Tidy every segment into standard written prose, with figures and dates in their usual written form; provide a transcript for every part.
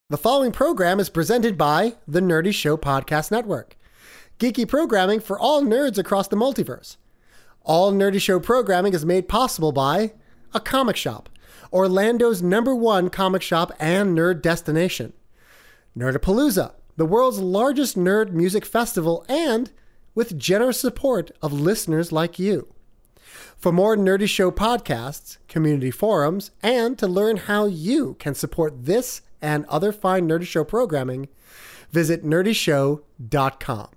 The following program is presented by the Nerdy Show Podcast Network. Geeky programming for all nerds across the multiverse. All Nerdy Show programming is made possible by a comic shop, Orlando's #1 comic shop and nerd destination. Nerdapalooza, the world's largest nerd music festival, and with generous support of listeners like you. For more Nerdy Show podcasts, community forums, and to learn how you can support this and other fine Nerdy Show programming, visit nerdyshow.com.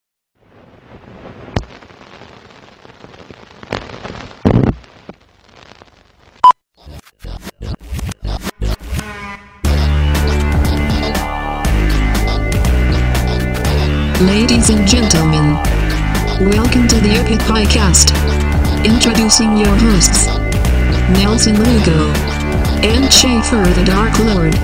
Ladies and gentlemen, welcome to the Epic Podcast. Introducing your hosts, Nelson Lugo and Schaefer the Dark Lord.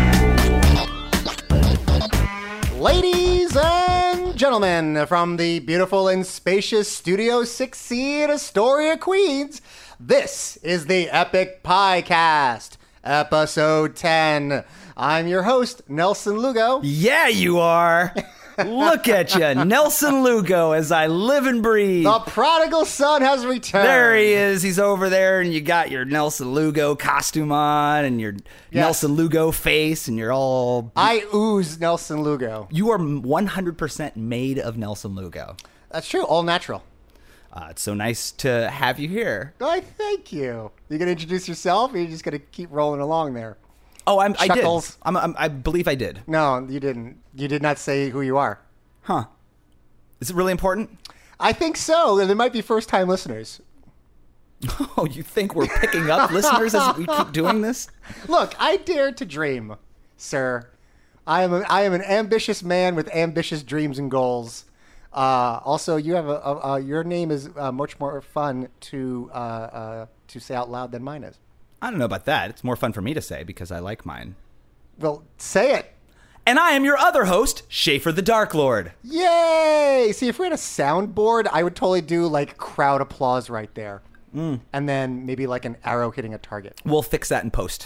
Ladies and gentlemen, from the beautiful and spacious Studio 6C in Astoria, Queens, this is the Epic Podcast, episode 10. I'm your host, Nelson Lugo. Yeah, you are. Look at you, Nelson Lugo, as I live and breathe. The prodigal son has returned. There he is. He's over there, and you got your Nelson Lugo costume on, and your Nelson Lugo face, and you're all... I ooze Nelson Lugo. You are 100% made of Nelson Lugo. That's true. All natural. It's so nice to have you here. Why, thank you. You going to introduce yourself, or are you just going to keep rolling along there? Oh, I did. Chuckles. I believe I did. No, you didn't. You did not say who you are. Huh. Is it really important? I think so. There might be first-time listeners. Oh, you think we're picking up listeners as we keep doing this? Look, I dare to dream, sir. I am an ambitious man with ambitious dreams and goals. Also, you have your name is much more fun to say out loud than mine is. I don't know about that. It's more fun for me to say because I like mine. Well, say it. And I am your other host, Schaefer the Dark Lord. Yay! See, if we had a soundboard, I would totally do like crowd applause right there. And then maybe like an arrow hitting a target. We'll fix that in post.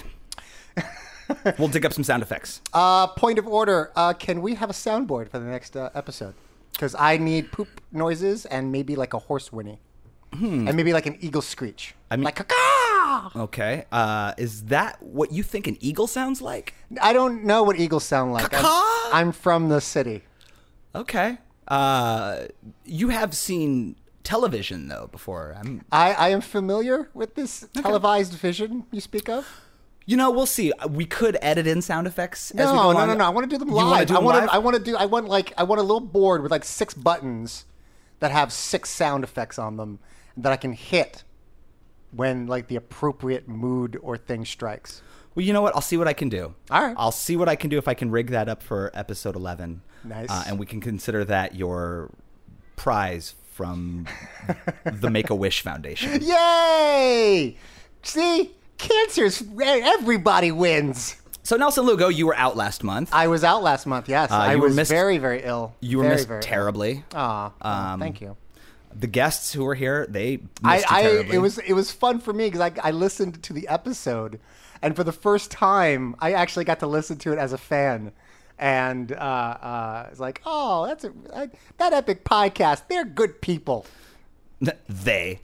We'll dig up some sound effects. Point of order. Can we have a soundboard for the next episode? Because I need poop noises and maybe like a horse whinny. And maybe like an eagle screech. Like caw. Okay. Is that what you think an eagle sounds like? I don't know what eagles sound like. I'm from the city. Okay. You have seen television, though, before. I am familiar with this televised vision you speak of. You know, we'll see. We could edit in sound effects as we No. go on. I want to do them You live. wanna do them live? I want a little board with like 6 buttons that have 6 sound effects on them that I can hit when like the appropriate mood or thing strikes. Well, you know what? I'll see what I can do. All right. I'll see what I can do if I can rig that up for episode 11. Nice. And we can consider that your prize from the Make-A-Wish Foundation. Yay! See? Cancer's everybody wins. So, Nelson Lugo, you were out last month. I was out last month, yes. I was missed, very, very ill. You were missed terribly. Aw, thank you. The guests who were here, they missed you terribly. It was fun for me because I listened to the episode, and for the first time, I actually got to listen to it as a fan. And it's like, oh, that Epic Podcast, they're good people. They.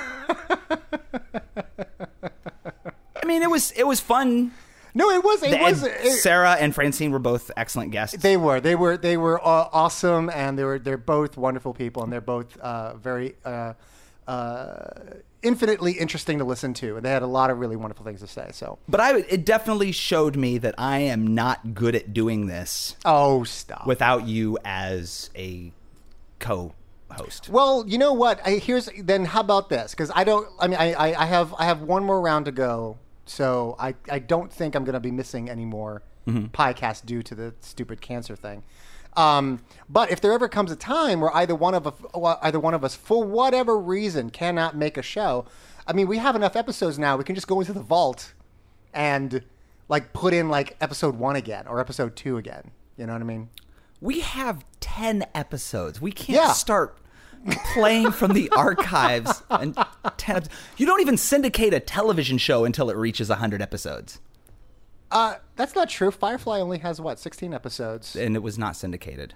I mean, it was fun. No, it was. Sarah and Francine were both excellent guests. They were awesome, and they're both wonderful people, and they're both very infinitely interesting to listen to. And they had a lot of really wonderful things to say. So, but it definitely showed me that I am not good at doing this. Oh, stop! Without you as a co-host. Well, you know what? Then how about this? Because I have one more round to go. So I don't think I'm going to be missing any more podcasts due to the stupid cancer thing. But if there ever comes a time where either one of us, for whatever reason, cannot make a show, I mean, we have enough episodes now. We can just go into the vault and like put in like episode 1 again or episode 2 again. You know what I mean? We have 10 episodes. We can't start playing from the archives. And 10 you don't even syndicate a television show until it reaches 100 episodes. That's not true. Firefly only has, 16 episodes? And it was not syndicated.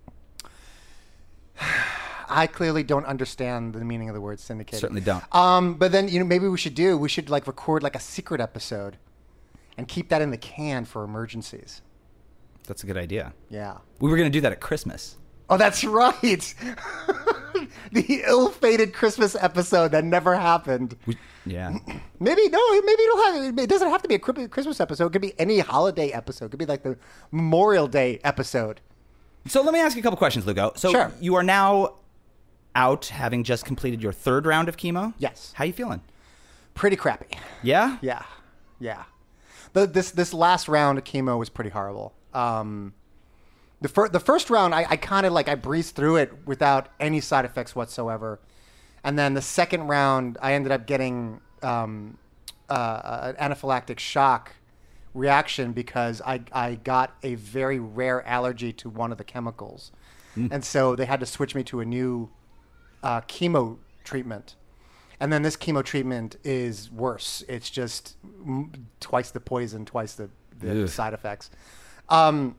I clearly don't understand the meaning of the word syndicated. Certainly don't. But then, maybe we should record like a secret episode and keep that in the can for emergencies. That's a good idea. Yeah. We were going to do that at Christmas. Oh, that's right. The ill-fated Christmas episode that never happened. Yeah. Maybe it doesn't have to be a Christmas episode. It could be any holiday episode. It could be like the Memorial Day episode. So let me ask you a couple questions, Lugo. So Sure. You are now out, having just completed your 3rd round of chemo? Yes. How you feeling? Pretty crappy. Yeah? Yeah. This last round of chemo was pretty horrible. The first round, I kind of I breezed through it without any side effects whatsoever. And then the second round, I ended up getting an anaphylactic shock reaction because I got a very rare allergy to one of the chemicals. And so they had to switch me to a new chemo treatment. And then this chemo treatment is worse. It's just twice the poison, twice the side effects. So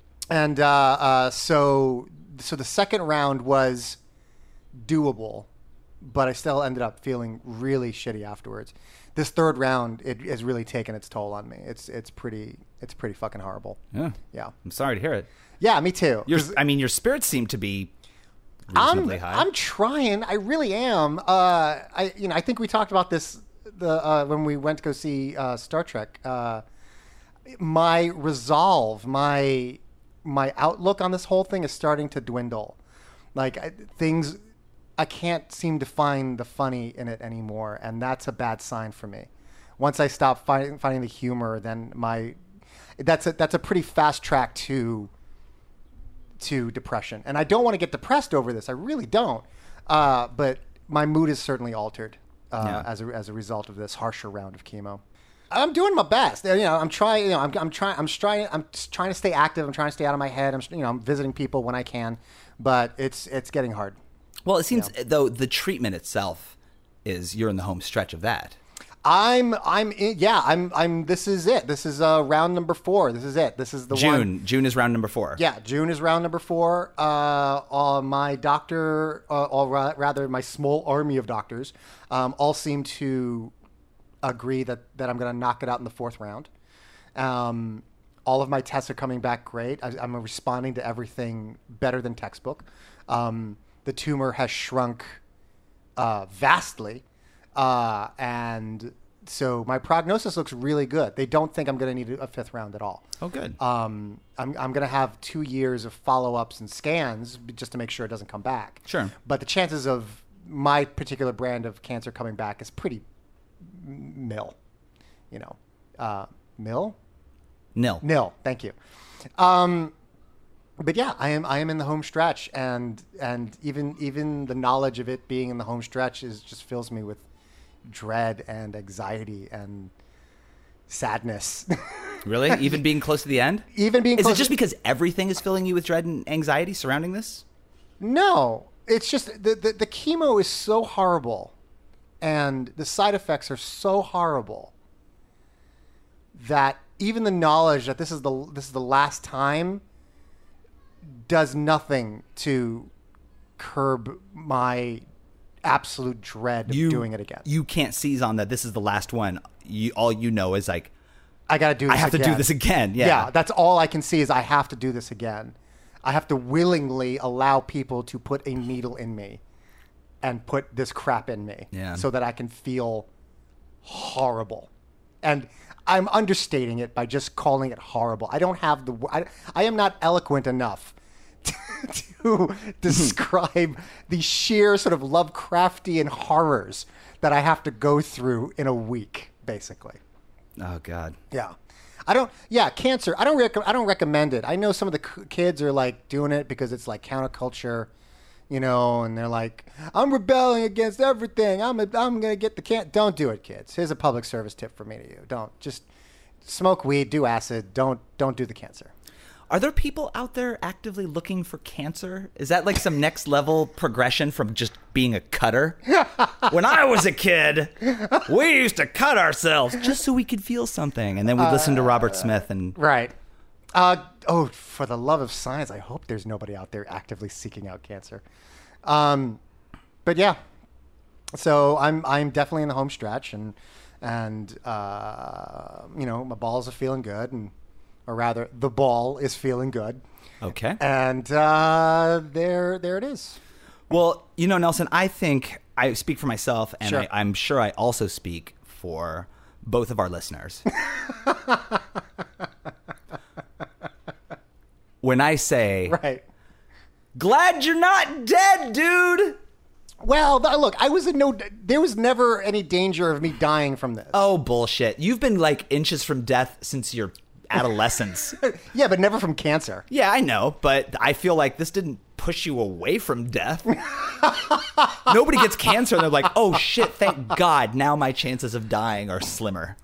the second round was doable, but I still ended up feeling really shitty afterwards. This third round, it has really taken its toll on me. It's pretty fucking horrible. Yeah. I'm sorry to hear it. Yeah, me too. Your spirits seem to be reasonably high. I'm trying. I really am. I think we talked about this when we went to go see Star Trek. My resolve, my outlook on this whole thing is starting to dwindle. I can't seem to find the funny in it anymore, and that's a bad sign for me. Once I stop finding the humor, then that's a pretty fast track to depression. And I don't want to get depressed over this. I really don't. But my mood is certainly altered as a result of this harsher round of chemo. I'm doing my best. I'm trying. I'm trying to stay active. I'm trying to stay out of my head. I'm visiting people when I can, but it's getting hard. Well, it seems though the treatment itself you're in the home stretch of that. I'm this is it. This is round number 4. This is it. This is the one. June is round number 4. Yeah, June is round number 4. My doctor, or rather my small army of doctors, all seem to agree that I'm going to knock it out in the 4th round. All of my tests are coming back great. I'm responding to everything better than textbook. The tumor has shrunk vastly. And so my prognosis looks really good. They don't think I'm going to need a 5th round at all. Oh, good. I'm going to have 2 years of follow-ups and scans just to make sure it doesn't come back. Sure. But the chances of my particular brand of cancer coming back is pretty nil. Nil. Thank you. But yeah, I am in the home stretch, and even the knowledge of it being in the home stretch just fills me with dread and anxiety and sadness. Really? Even being close to the end? Is it just because everything is filling you with dread and anxiety surrounding this? No, it's just the chemo is so horrible, and the side effects are so horrible that even the knowledge that this is the last time does nothing to curb my absolute dread of doing it again. You can't seize on that this is the last one. All you know is I got to do this again. I have to do this again. Yeah, that's all I can see is I have to do this again. I have to willingly allow people to put a needle in me and put this crap in me so that I can feel horrible. And I'm understating it by just calling it horrible. I don't have I am not eloquent enough to describe the sheer sort of Lovecraftian horrors that I have to go through in a week, basically. Oh God. Yeah. Cancer. I don't recommend it. I know some of the kids are like doing it because it's like counterculture, and they're like, I'm rebelling against everything. I'm going to get the cancer. Don't do it, kids. Here's a public service tip from me to you. Don't just smoke weed, do acid. Don't do the cancer. Are there people out there actively looking for cancer? Is that like some next level progression from just being a cutter? When I was a kid, we used to cut ourselves just so we could feel something. And then we'd listen to Robert Smith and... Right. For the love of science, I hope there's nobody out there actively seeking out cancer. But yeah, so I'm definitely in the home stretch, and my balls are feeling good, or rather, the ball is feeling good. Okay. And there it is. Well, Nelson, I think I speak for myself, and Sure. I'm sure I also speak for both of our listeners. When I say, Right. glad you're not dead, dude. Well, look, there was never any danger of me dying from this. Oh, bullshit. You've been like inches from death since your adolescence. Yeah, but never from cancer. Yeah, I know, but I feel like this didn't push you away from death. Nobody gets cancer and they're like, oh shit, thank God, now my chances of dying are slimmer.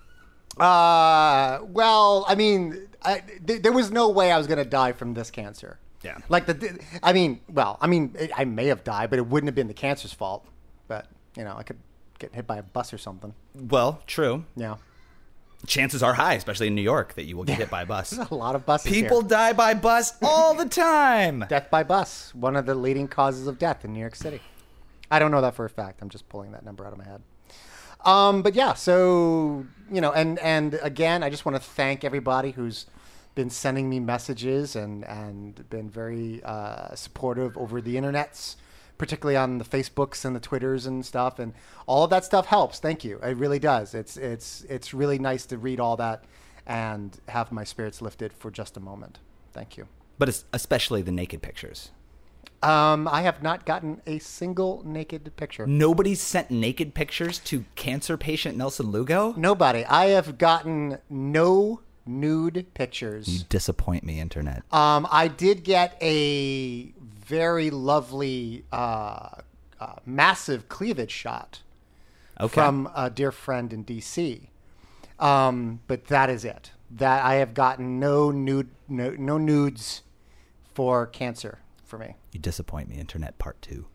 Well, I mean, there was no way I was going to die from this cancer. Yeah. Like I may have died, but it wouldn't have been the cancer's fault. But, I could get hit by a bus or something. Well, true. Yeah. Chances are high, especially in New York, that you will get hit by a bus. There's a lot of buses People here. die by bus all the time. Death by bus, one of the leading causes of death in New York City. I don't know that for a fact. I'm just pulling that number out of my head. But yeah, so, and again, I just want to thank everybody who's been sending me messages and been very supportive over the internets, particularly on the Facebooks and the Twitters and stuff. And all of that stuff helps. Thank you. It really does. It's really nice to read all that and have my spirits lifted for just a moment. Thank you. But it's especially the naked pictures. I have not gotten a single naked picture. Nobody's sent naked pictures to cancer patient Nelson Lugo? Nobody. I have gotten no nude pictures. You disappoint me, internet. I did get a very lovely, massive cleavage shot from a dear friend in D.C. But that is it. That I have gotten no nudes for cancer for me. You disappoint me, internet part 2.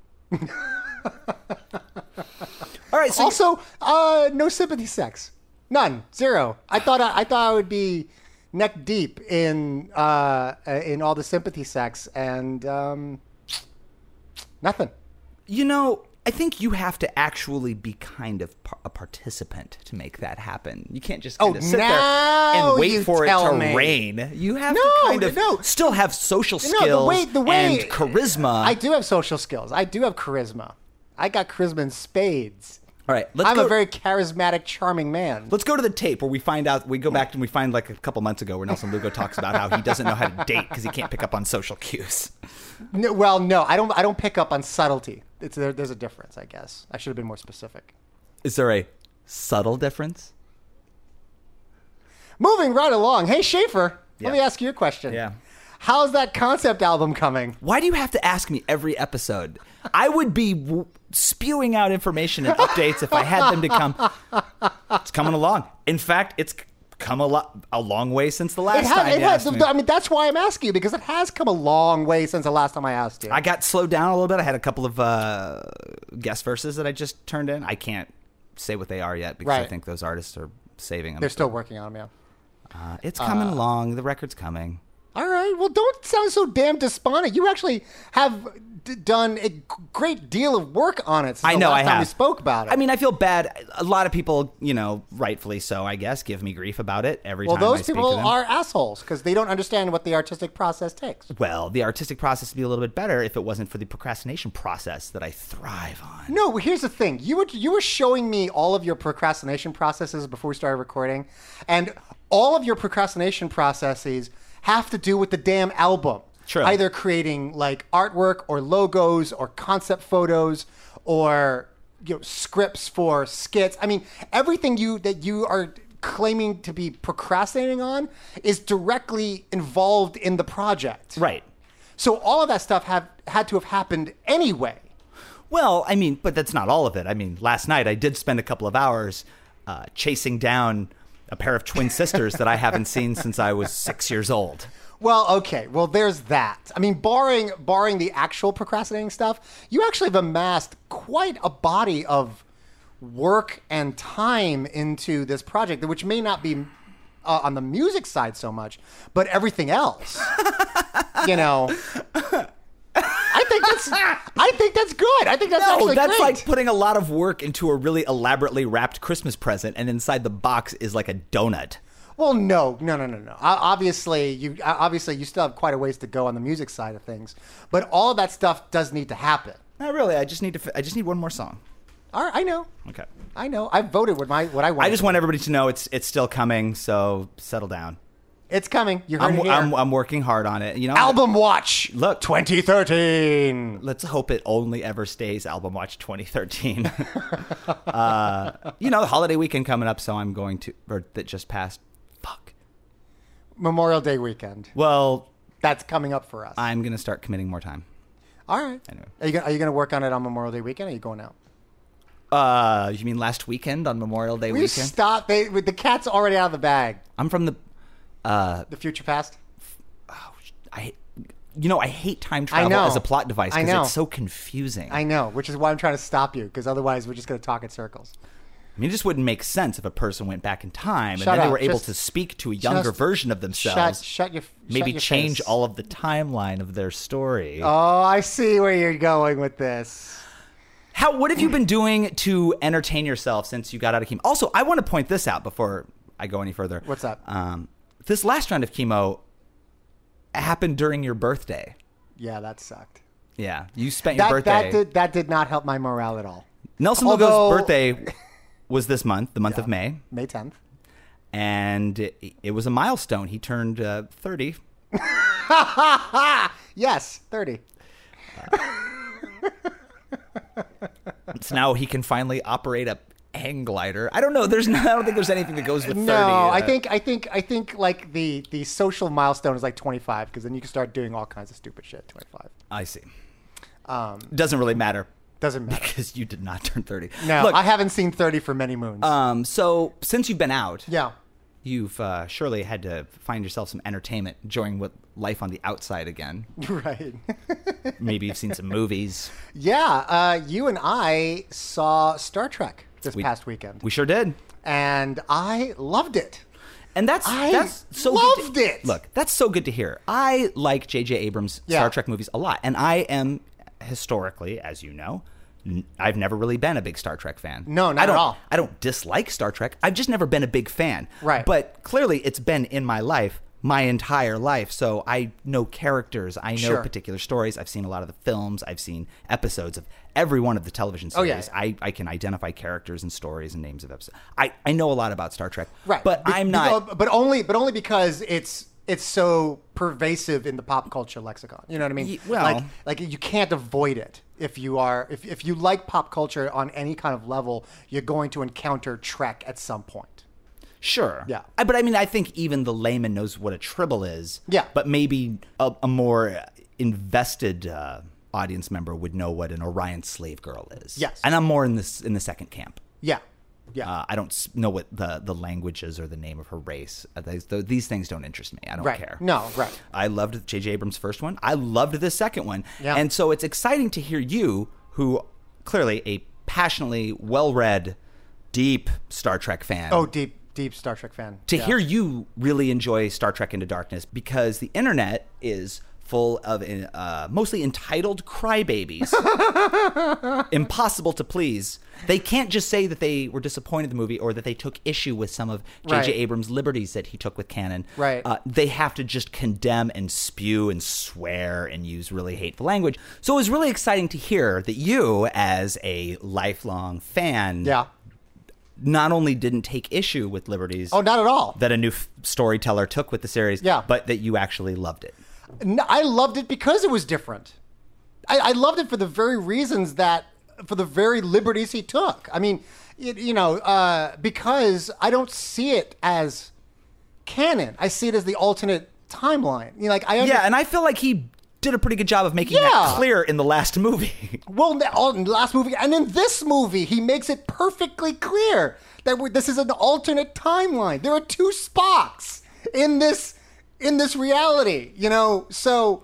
All right. So Also, no sympathy sex. None. Zero. I thought I would be neck deep in all the sympathy sex, and nothing. I think you have to actually be kind of a participant to make that happen. You can't just kind of sit there now and wait you for it tell to me. rain. You have to kind of still have social skills and charisma. I do have social skills. I do have charisma. I got charisma in spades. All right, I'm a very charismatic, charming man. Let's go to the tape where we go back and we find like a couple months ago where Nelson Lugo talks about how he doesn't know how to date because he can't pick up on social cues. No, I don't pick up on subtlety. There's a difference, I guess. I should have been more specific. Is there a subtle difference? Moving right along. Hey, Schaefer, let me ask you a question. Yeah. How's that concept album coming? Why do you have to ask me every episode? I would be spewing out information and updates if I had them to come. It's coming along. In fact, it's come a long way since the last time you asked me. I mean, that's why I'm asking you, because it has come a long way since the last time I asked you. I got slowed down a little bit. I had a couple of guest verses that I just turned in. I can't say what they are yet because I think those artists are saving them. They're still working on them, yeah. It's coming along. The record's coming. All right. Well, don't sound so damn despondent. You actually have done a great deal of work on it since the last time we spoke about it. I mean, I feel bad. A lot of people, rightfully so, I guess, give me grief about it every time I speak to them. Well, those people are assholes because they don't understand what the artistic process takes. Well, the artistic process would be a little bit better if it wasn't for the procrastination process that I thrive on. No, here's the thing. You were showing me all of your procrastination processes before we started recording, and all of your procrastination processes have to do with the damn album. True. Either creating like artwork or logos or concept photos or scripts for skits. I mean, everything that you are claiming to be procrastinating on is directly involved in the project. Right. So all of that stuff had to have happened anyway. Well, I mean, but that's not all of it. I mean, last night I did spend a couple of hours chasing down a pair of twin sisters that I haven't seen since I was 6 years old. Well, okay. Well, there's that. I mean, barring the actual procrastinating stuff, you actually have amassed quite a body of work and time into this project, which may not be on the music side so much, but everything else. You know, I think that's good. I think that's actually that's great. like putting a lot of work into a really elaborately wrapped Christmas present, and inside the box is like a donut. Well, no. Obviously, you still have quite a ways to go on the music side of things, but all of that stuff does need to happen. Not really. I just need one more song. All right, I know. Okay. I know. I voted with what I wanted. I just want everybody to know it's still coming. So settle down. It's coming. You heard it here. I'm working hard on it. You know, Album Watch. Look, 2013. Let's hope it only ever stays Album Watch 2013. You know, the holiday weekend coming up, so I'm going to, or that just passed. Fuck. Memorial Day weekend. Well, that's coming up for us. I'm gonna start committing more time. All right. Anyway, are you gonna work on it on Memorial Day weekend? Or are you going out? You mean last weekend on Memorial Day weekend? Stop. The cat's already out of the bag. I'm from the future past. I hate time travel as a plot device because it's so confusing. I know, which is why I'm trying to stop you, because otherwise we're just going to talk in circles. I mean, it just wouldn't make sense if a person went back in time and then they were able to speak to a younger version of themselves. Maybe change all of the timeline of their story. Oh, I see where you're going with this. What have you been doing to entertain yourself since you got out of chemo? Also, I want to point this out before I go any further. What's that? This last round of chemo happened during your birthday. Yeah, that sucked. Yeah, you spent your birthday. That did not help my morale at all. Nelson Lugo's birthday was this month, the month of May. May 10th. And it was a milestone. He turned 30. Yes, 30. So now he can finally operate a hang glider. I don't know. I don't think there's anything that goes with 30. No, I think like the social milestone is like 25, because then you can start doing all kinds of stupid shit at 25. I see. Doesn't really matter. Doesn't matter. Because you did not turn 30. No, look, I haven't seen 30 for many moons. So since you've been out, you've surely had to find yourself some entertainment, enjoying life on the outside again. Right. Maybe you've seen some movies. Yeah, you and I saw Star Trek this past weekend. We sure did. And I loved it. And that's so loved good it. Look, that's so good to hear. I like J.J. Abrams' Star Trek movies a lot. And I am, historically, as you know, I've never really been a big Star Trek fan. No, not at all. I don't dislike Star Trek. I've just never been a big fan. Right. But clearly it's been in my life my entire life. So I know characters. I know particular stories. I've seen a lot of the films. I've seen episodes of every one of the television series. Oh, yeah. I can identify characters and stories and names of episodes. I know a lot about Star Trek. Right. But I'm not. But only because it's so pervasive in the pop culture lexicon. You know what I mean? Well, like you can't avoid it. If you like pop culture on any kind of level, you're going to encounter Trek at some point. Sure. Yeah. But I mean, I think even the layman knows what a tribble is. Yeah. But maybe a more invested audience member would know what an Orion slave girl is. Yes. And I'm more in the second camp. Yeah. Yeah. I don't know what the language is or the name of her race. These things don't interest me. I don't care. No, right. I loved J.J. Abrams' first one. I loved this second one. Yeah. And so it's exciting to hear you, who clearly a passionately well-read, deep Star Trek fan. Oh, deep Star Trek fan. To hear you really enjoy Star Trek Into Darkness, because the internet is full of mostly entitled crybabies. Impossible to please. They can't just say that they were disappointed in the movie or that they took issue with some of J.J. Abrams' liberties that he took with canon. Right. They have to just condemn and spew and swear and use really hateful language. So it was really exciting to hear that you, as a lifelong fan, not only didn't take issue with liberties. Oh, not at all. That a new storyteller took with the series, but that you actually loved it. No, I loved it because it was different. I loved it for the very reasons for the very liberties he took. I mean, because I don't see it as canon. I see it as the alternate timeline. And I feel did a pretty good job of making Yeah. that clear in the last movie. Well, in the last movie, and in this movie, he makes it perfectly clear that this is an alternate timeline. There are two Spocks in this reality, So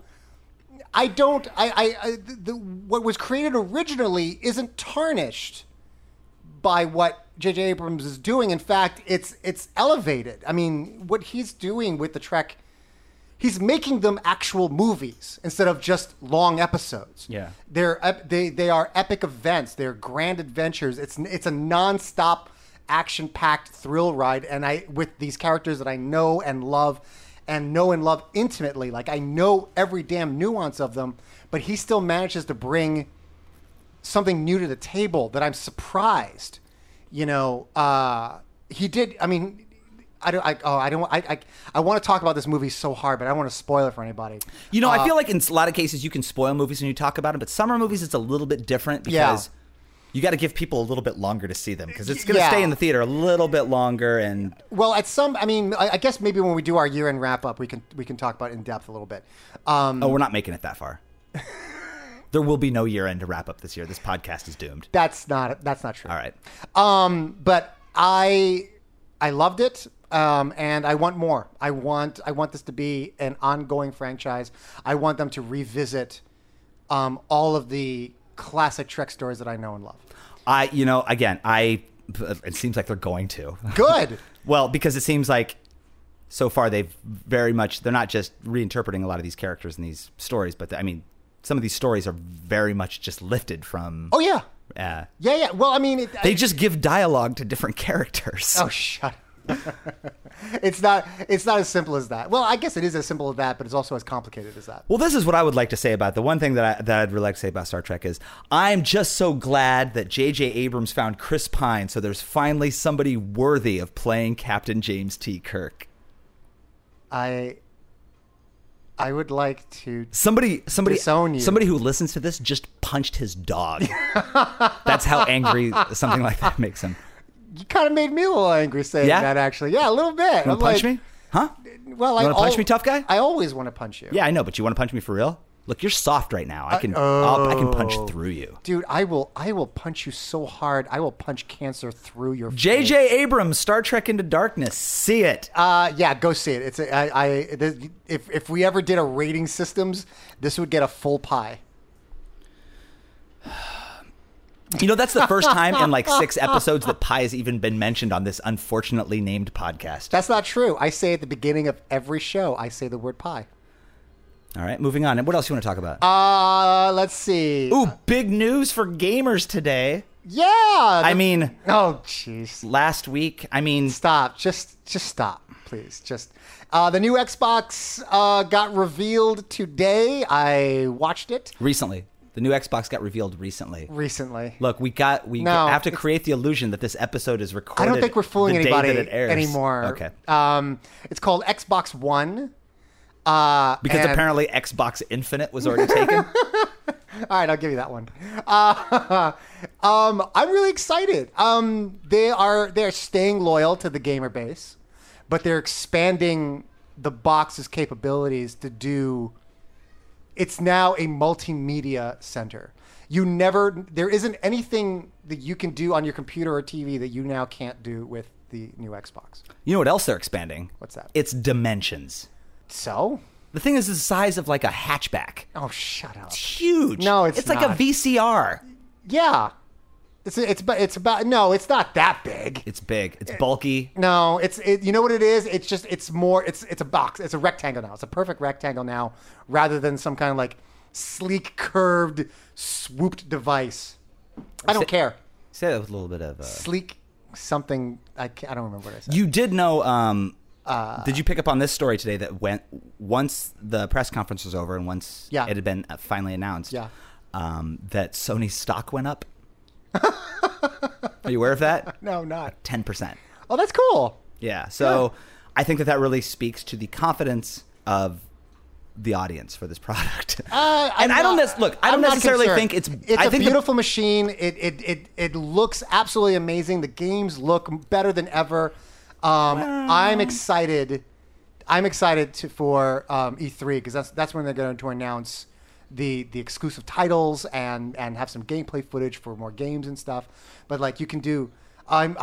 what was created originally isn't tarnished by what J.J. Abrams is doing. In fact, it's elevated. I mean, what he's doing with the Trek. He's making them actual movies instead of just long episodes. Yeah. They are epic events. They're grand adventures. It's a nonstop action-packed thrill ride, and with these characters that I know and love intimately. Like, I know every damn nuance of them, but he still manages to bring something new to the table that I'm surprised. He did. I mean, I want to talk about this movie so hard, but I don't want to spoil it for anybody. I feel like in a lot of cases you can spoil movies when you talk about them, but summer movies it's a little bit different because you got to give people a little bit longer to see them because it's going to stay in the theater a little bit longer. And well, I guess maybe when we do our year-end wrap-up, we can talk about it in depth a little bit. We're not making it that far. There will be no year-end to wrap up this year. This podcast is doomed. That's not true. All right. But I loved it. And I want more. I want this to be an ongoing franchise. I want them to revisit all of the classic Trek stories that I know and love. It seems like they're going to. Good. Well, because it seems like so far they're not just reinterpreting a lot of these characters and these stories, but some of these stories are very much just lifted from. Oh yeah. Yeah. Well, I mean, they just give dialogue to different characters. Oh, shut up. It's not as simple as that. Well, I guess it is as simple as that, but it's also as complicated as that. Well, this is what I would like to say about the one thing that I'd really like to say about Star Trek is I'm just so glad that J.J. Abrams found Chris Pine, so there's finally somebody worthy of playing Captain James T. Kirk. I would like to somebody disown you. Somebody who listens to this just punched his dog. That's how angry something like that makes him. You kind of made me a little angry saying that, actually. Yeah, a little bit. You want to punch me? Huh? Well, you want to punch me, tough guy? I always want to punch you. Yeah, I know, but you want to punch me for real? Look, you're soft right now. I can punch through you. Dude, I will punch you so hard. I will punch cancer through your face. J.J. Abrams, Star Trek Into Darkness. See it. Yeah, go see it. If we ever did a rating systems, this would get a full pie. That's the first time in like 6 episodes that pie has even been mentioned on this unfortunately named podcast. That's not true. I say at the beginning of every show, I say the word pie. All right, moving on. And what else you want to talk about? Let's see. Ooh, big news for gamers today. Yeah. Oh, jeez. Last week, Stop. Just stop, please. The new Xbox got revealed today. I watched it. Recently. The new Xbox got revealed recently. Look, we have to create the illusion that this episode is recorded. I don't think we're fooling anybody anymore. Okay. It's called Xbox One. Because apparently Xbox Infinite was already taken. All right, I'll give you that one. I'm really excited. They're staying loyal to the gamer base, but they're expanding the box's capabilities to do. It's now a multimedia center. There isn't anything that you can do on your computer or TV that you now can't do with the new Xbox. You know what else they're expanding? What's that? It's dimensions. So? The thing is the size of like a hatchback. Oh, shut up. It's huge. No, it's not. It's like a VCR. Yeah. It's about no, it's not that big. It's big. It's bulky. No, you know what it is? It's a box. It's a rectangle now. It's a perfect rectangle now, rather than some kind of like sleek, curved, swooped device. I don't care. Say that with a little bit of sleek something. I don't remember what I said. You did know. Did you pick up on this story today that once the press conference was over and once it had been finally announced? Yeah. That Sony's stock went up. Are you aware of that? No, not 10%. Oh, that's cool. Yeah. So I think that really speaks to the confidence of the audience for this product. I don't necessarily think it's a beautiful machine. It looks absolutely amazing. The games look better than ever. I'm excited. I'm excited for E3 because that's when they're going to announce the exclusive titles and have some gameplay footage for more games and stuff. But like you can do, I'm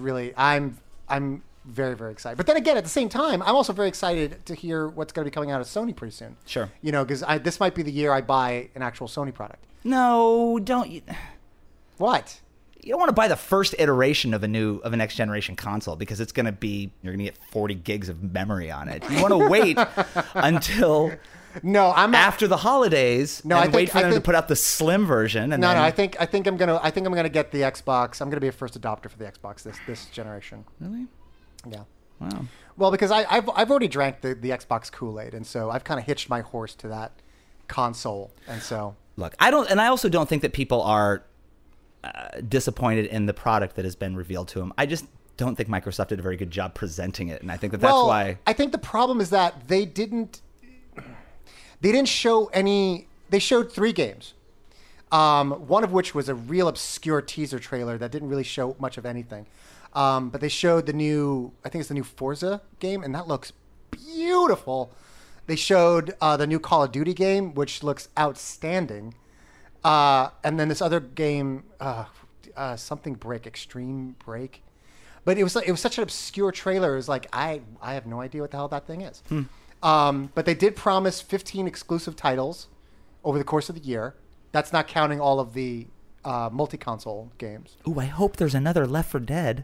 very, very excited. But then again, at the same time, I'm also very excited to hear what's going to be coming out of Sony pretty soon. Sure. You know, because this might be the year I buy an actual Sony product. No, don't you? What? You don't want to buy the first iteration of a next generation console because it's going to be, you're going to get 40 gigs of memory on it. You want to wait until after the holidays and wait for them to put out the slim version. And I think I'm gonna get the Xbox. I'm gonna be a first adopter for the Xbox this generation. Really? Yeah. Wow. Well, because I've already drank the Xbox Kool-Aid, and so I've kind of hitched my horse to that console, and so look, I also don't think that people are disappointed in the product that has been revealed to them. I just don't think Microsoft did a very good job presenting it, and I think that's why. I think the problem is that they didn't show any. They showed 3 games, one of which was a real obscure teaser trailer that didn't really show much of anything. But they showed the new Forza game, and that looks beautiful. They showed the new Call of Duty game, which looks outstanding. And then this other game, something Break, Extreme Break. But it was such an obscure trailer. It was like, I have no idea what the hell that thing is. But they did promise 15 exclusive titles over the course of the year. That's not counting all of the multi-console games. Ooh, I hope there's another Left 4 Dead.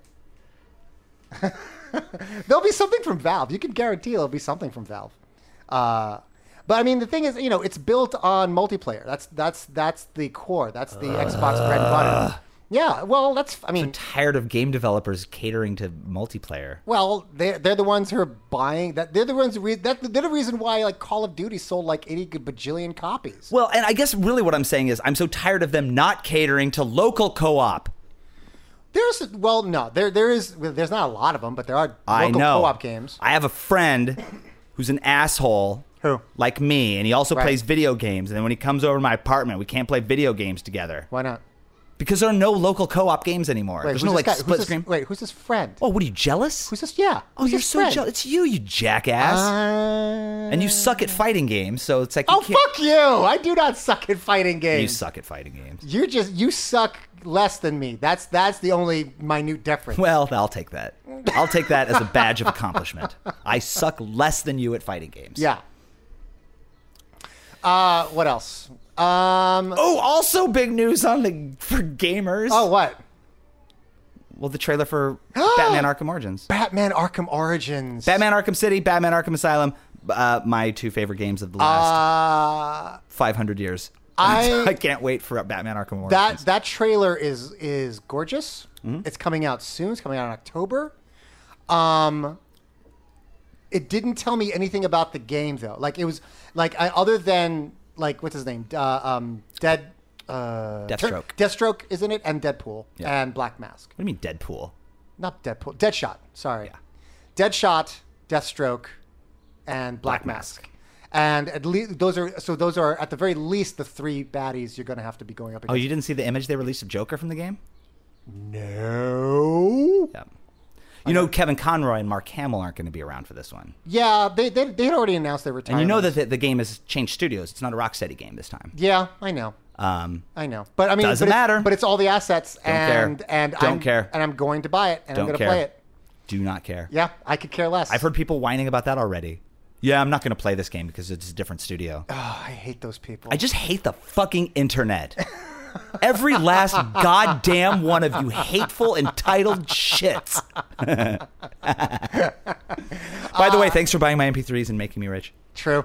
There'll be something from Valve. You can guarantee there'll be something from Valve. But I mean, the thing is, you know, it's built on multiplayer. That's the core. That's the Xbox bread and butter. Yeah, well, I'm tired of game developers catering to multiplayer. Well, they're the ones who are buying that. They're the ones they're the reason why like Call of Duty sold like 80 bajillion copies. Well, and I guess really what I'm saying is I'm so tired of them not catering to local co-op. There's not a lot of them, but there are local co-op games. I have a friend who's an asshole. Who? Like me, and he also plays video games. And then when he comes over to my apartment, we can't play video games together. Why not? Because there are no local co-op games anymore. There's no like split screen. Wait, who's his friend? Oh, what are you, jealous? Who's this? Yeah. Oh, you're so jealous. It's you jackass. And you suck at fighting games, so it's like fuck you! I do not suck at fighting games. You suck at fighting games. You suck less than me. That's the only minute difference. Well, I'll take that. I'll take that as a badge of accomplishment. I suck less than you at fighting games. Yeah. What else? Also big news for gamers. Oh, what? Well, the trailer for Batman Arkham Origins. Batman Arkham Origins. Batman Arkham City, Batman Arkham Asylum. My 2 favorite games of the last 500 years. I can't wait for Batman Arkham Origins. That trailer is gorgeous. Mm-hmm. It's coming out soon. It's coming out in October. It didn't tell me anything about the game though. Like it was like other than like what's his name? Deathstroke. Deathstroke is in it, and Deadpool and Black Mask. What do you mean Deadpool? Not Deadpool. Deadshot. Sorry. Yeah. Deadshot, Deathstroke, and Black Mask. And at least those are at the very least the 3 baddies you're going to have to be going up against. Oh, you didn't see the image they released of Joker from the game? No. Yeah. You know, Kevin Conroy and Mark Hamill aren't going to be around for this one. Yeah, they had already announced their retirement. And you know that the game has changed studios. It's not a Rocksteady game this time. Yeah, I know. I know, but I mean, doesn't matter. But it's all the assets, Don't care. And I'm going to buy it, and I'm going to play it. Do not care. Yeah, I could care less. I've heard people whining about that already. Yeah, I'm not going to play this game because it's a different studio. Oh, I hate those people. I just hate the fucking internet. Every last goddamn one of you hateful, entitled shits. By the way, thanks for buying my MP3s and making me rich. True.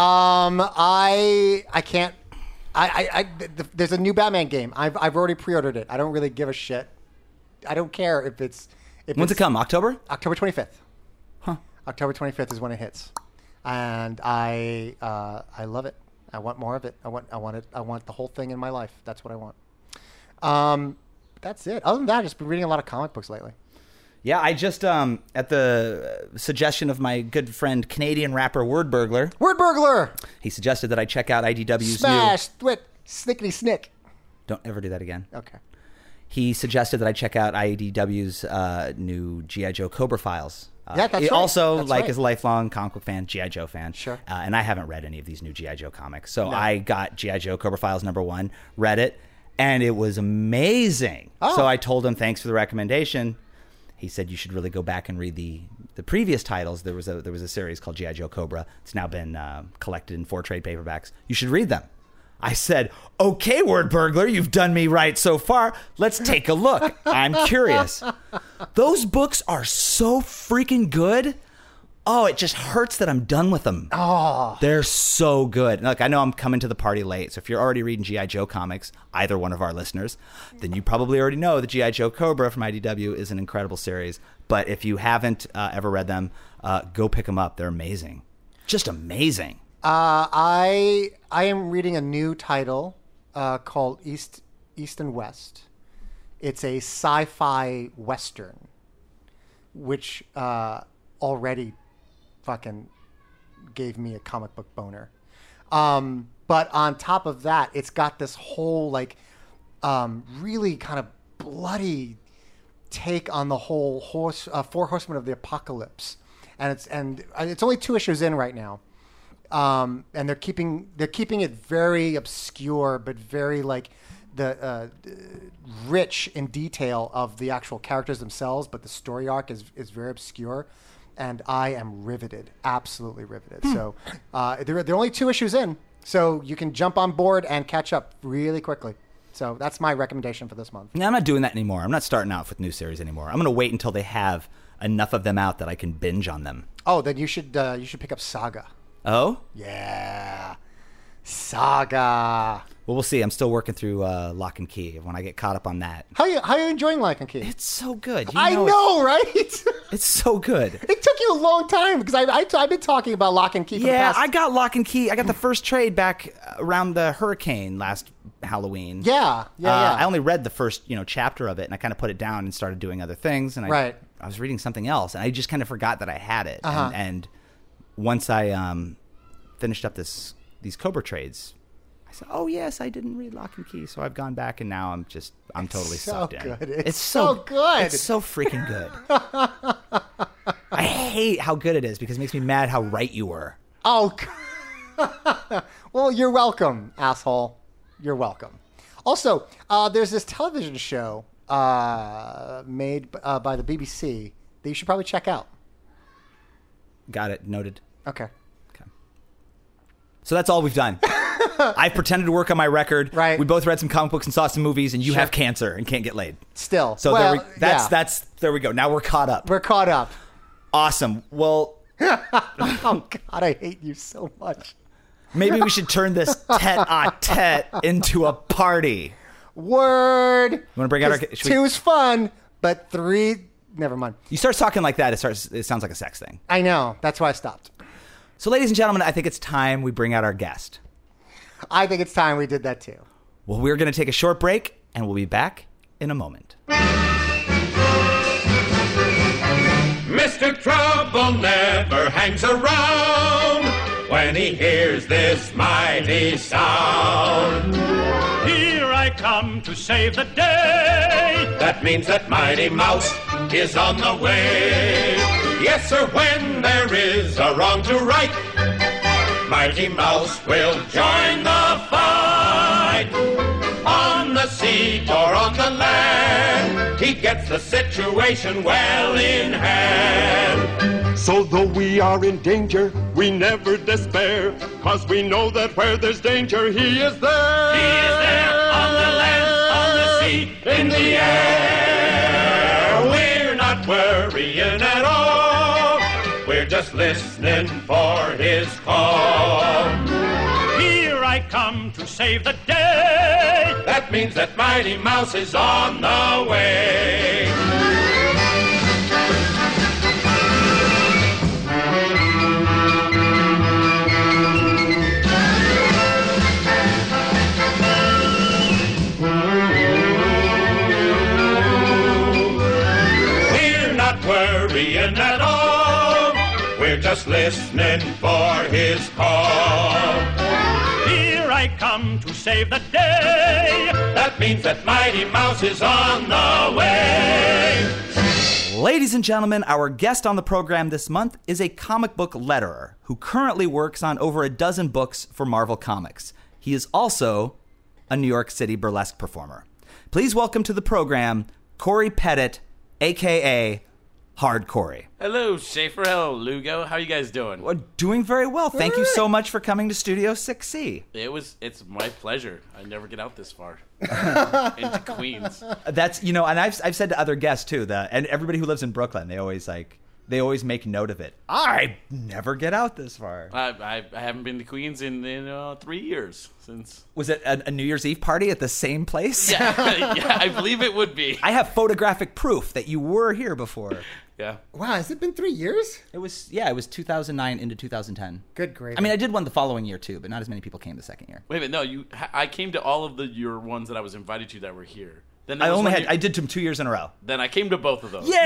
I can't. There's a new Batman game. I've already pre-ordered it. I don't really give a shit. I don't care if it's. When's it come? October? October 25th. Huh. October 25th is when it hits, and I love it. I want more of it. I want it. I want the whole thing in my life. That's what I want. That's it. Other than that, I've just been reading a lot of comic books lately. Yeah, I just, at the suggestion of my good friend, Canadian rapper Word Burglar. Word Burglar! He suggested that I check out IDW's Smash, twit, snickety snick. Don't ever do that again. Okay. He suggested that I check out IDW's new G.I. Joe Cobra Files Yeah, that's he right. Also, That's like, right. is a lifelong comic book fan, G.I. Joe fan. Sure. And I haven't read any of these new G.I. Joe comics. So I got G.I. Joe Cobra Files #1, read it, and it was amazing. Oh. So I told him, thanks for the recommendation. He said you should really go back and read the previous titles. There was a series called G.I. Joe Cobra. It's now been collected in 4 trade paperbacks. You should read them. I said, okay, Word Burglar, you've done me right so far. Let's take a look. I'm curious. Those books are so freaking good. Oh, it just hurts that I'm done with them. Oh. They're so good. Look, I know I'm coming to the party late, so if you're already reading G.I. Joe comics, either one of our listeners, then you probably already know that G.I. Joe Cobra from IDW is an incredible series. But if you haven't ever read them, go pick them up. They're amazing. Just amazing. I am reading a new title called East and West. It's a sci-fi western, which already fucking gave me a comic book boner. But on top of that, it's got this whole like really kind of bloody take on the whole Four Horsemen of the Apocalypse, and it's only 2 issues in right now. And they're keeping it very obscure, but very like the rich in detail of the actual characters themselves. But the story arc is very obscure, and I am riveted, absolutely riveted. So they're only 2 issues in, so you can jump on board and catch up really quickly. So that's my recommendation for this month. Yeah, I'm not doing that anymore. I'm not starting out with new series anymore. I'm going to wait until they have enough of them out that I can binge on them. Oh, then you should pick up Saga. Oh? Yeah. Saga. Well, we'll see. I'm still working through Lock and Key. When I get caught up on that. How you enjoying Lock and Key? It's so good. I know, right? It's so good. It took you a long time because I've been talking about Lock and Key for the past... I got Lock and Key. I got the first trade back around the hurricane last Halloween. Yeah. I only read the first chapter of it, and I kind of put it down and started doing other things. And I was reading something else, and I just kind of forgot that I had it. Uh-huh. And once I finished up these Cobra trades, I said, "Oh yes, I didn't read Lock and Key," so I've gone back, and now I'm totally sucked in. Good. It's so good. It's so freaking good. I hate how good it is because it makes me mad how right you were. Oh, well, you're welcome, asshole. You're welcome. Also, there's this television show made by the BBC that you should probably check out. Got it. Noted. Okay. So that's all we've done. I've pretended to work on my record. Right. We both read some comic books and saw some movies, and you Sure. have cancer and can't get laid. Still. So well, there we go. Now we're caught up. We're caught up. Awesome. Well, Oh, God, I hate you so much. maybe we should turn this tete-a-tete into a party. Word. Want to bring out our... 2's fun, but 3... Never mind. You start talking like that, it sounds like a sex thing. I know. That's why I stopped. So, ladies and gentlemen, I think it's time we bring out our guest. I think it's time we did that too. Well, we're going to take a short break, and we'll be back in a moment. Mr. Trouble never hangs around when he hears this mighty sound. Here I come to save the day. That means that Mighty Mouse is on the way. Yes, sir, when there is a wrong to right, Mighty Mouse will join the fight. On the sea or on the land, he gets the situation well in hand. So though we are in danger, we never despair, 'cause we know that where there's danger, he is there. He is there on the land, on the sea, in the air. We're not worrying at all. We're just listening for his call. Here I come to save the day. That means that Mighty Mouse is on the way. We're not worrying at all. We're just listening for his call. Here I come to save the day. That means that Mighty Mouse is on the way. Ladies and gentlemen, our guest on the program this month is a comic book letterer who currently works on over a dozen books for Marvel Comics. He is also a New York City burlesque performer. Please welcome to the program, Corey Pettit, a.k.a. Hard Corey. Hello, Schaefer. Hello, Lugo. How you guys doing? Well, doing very well. Thank you so much for coming to Studio 6C. It's my pleasure. I never get out this far into Queens. That's, and I've said to other guests too, and everybody who lives in Brooklyn, they always make note of it. I never get out this far. I haven't been to Queens in 3 years since. Was it a New Year's Eve party at the same place? Yeah, I believe it would be. I have photographic proof that you were here before. Yeah. Wow, has it been 3 years? It was 2009 into 2010. Good gravy. I mean, I did one the following year too, but not as many people came the second year. Wait a minute, no, I came to all of your ones that I was invited to that were here. Then I did them 2 years in a row. Then I came to both of those.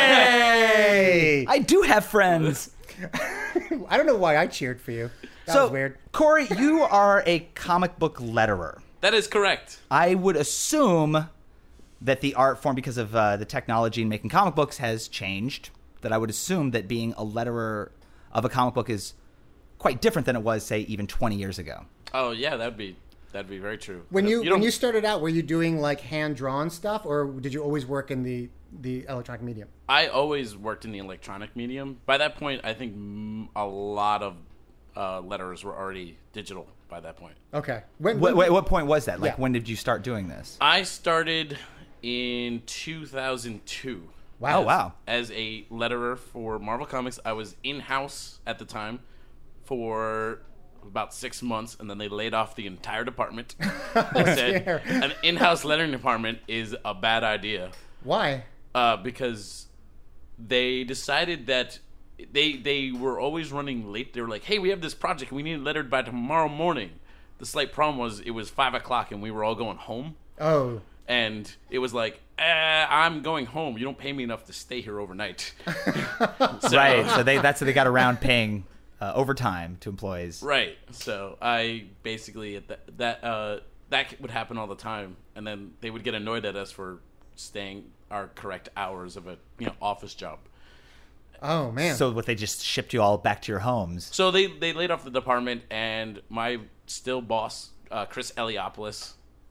Yay! I do have friends. I don't know why I cheered for you. That was weird. Corey, you are a comic book letterer. That is correct. I would assume that the art form, because of the technology in making comic books, has changed. That I would assume that being a letterer of a comic book is quite different than it was, say, even 20 years ago. Oh yeah, that'd be very true. When you started out, were you doing like hand drawn stuff, or did you always work in the electronic medium? I always worked in the electronic medium. By that point, I think a lot of letterers were already digital by that point. Okay. What point was that? Like, Yeah. when did you start doing this? I started in 2002. Wow. Wow. As a letterer for Marvel Comics. I was in-house at the time for about 6 months, and then they laid off the entire department. They said an in-house lettering department is a bad idea. Why? Because they decided that they were always running late. They were like, hey, we have this project. We need it lettered by tomorrow morning. The slight problem was it was 5 o'clock, and we were all going home. Oh. And it was like, I'm going home. You don't pay me enough to stay here overnight. Right. So that's how they got around paying overtime to employees. Right. So I basically that would happen all the time, and then they would get annoyed at us for staying our correct hours of a office job. Oh man. So what, they just shipped you all back to your homes? So they laid off the department, and my still boss, Chris Eliopoulos,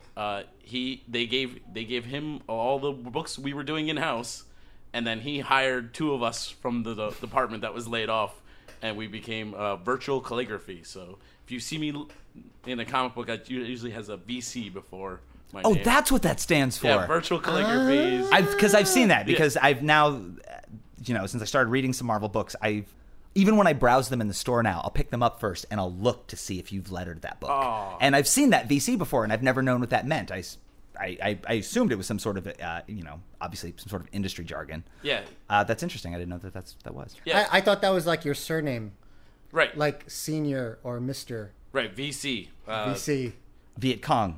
they gave him all the books we were doing in house, and then he hired 2 of us from the department that was laid off, and we became virtual calligraphy. So if you see me in a comic book, it usually has a VC before my name. That's what that stands for. Yeah, virtual calligraphies. Because I've seen that, because I've now, since I started reading some Marvel books, even when I browse them in the store now, I'll pick them up first and I'll look to see if you've lettered that book. Oh. And I've seen that VC before, and I've never known what that meant. I assumed it was some sort of, obviously some sort of industry jargon. Yeah. That's interesting. I didn't know that was. Yeah. I thought that was like your surname. Right. Like Senior or Mr. Right, VC. VC. Viet Cong.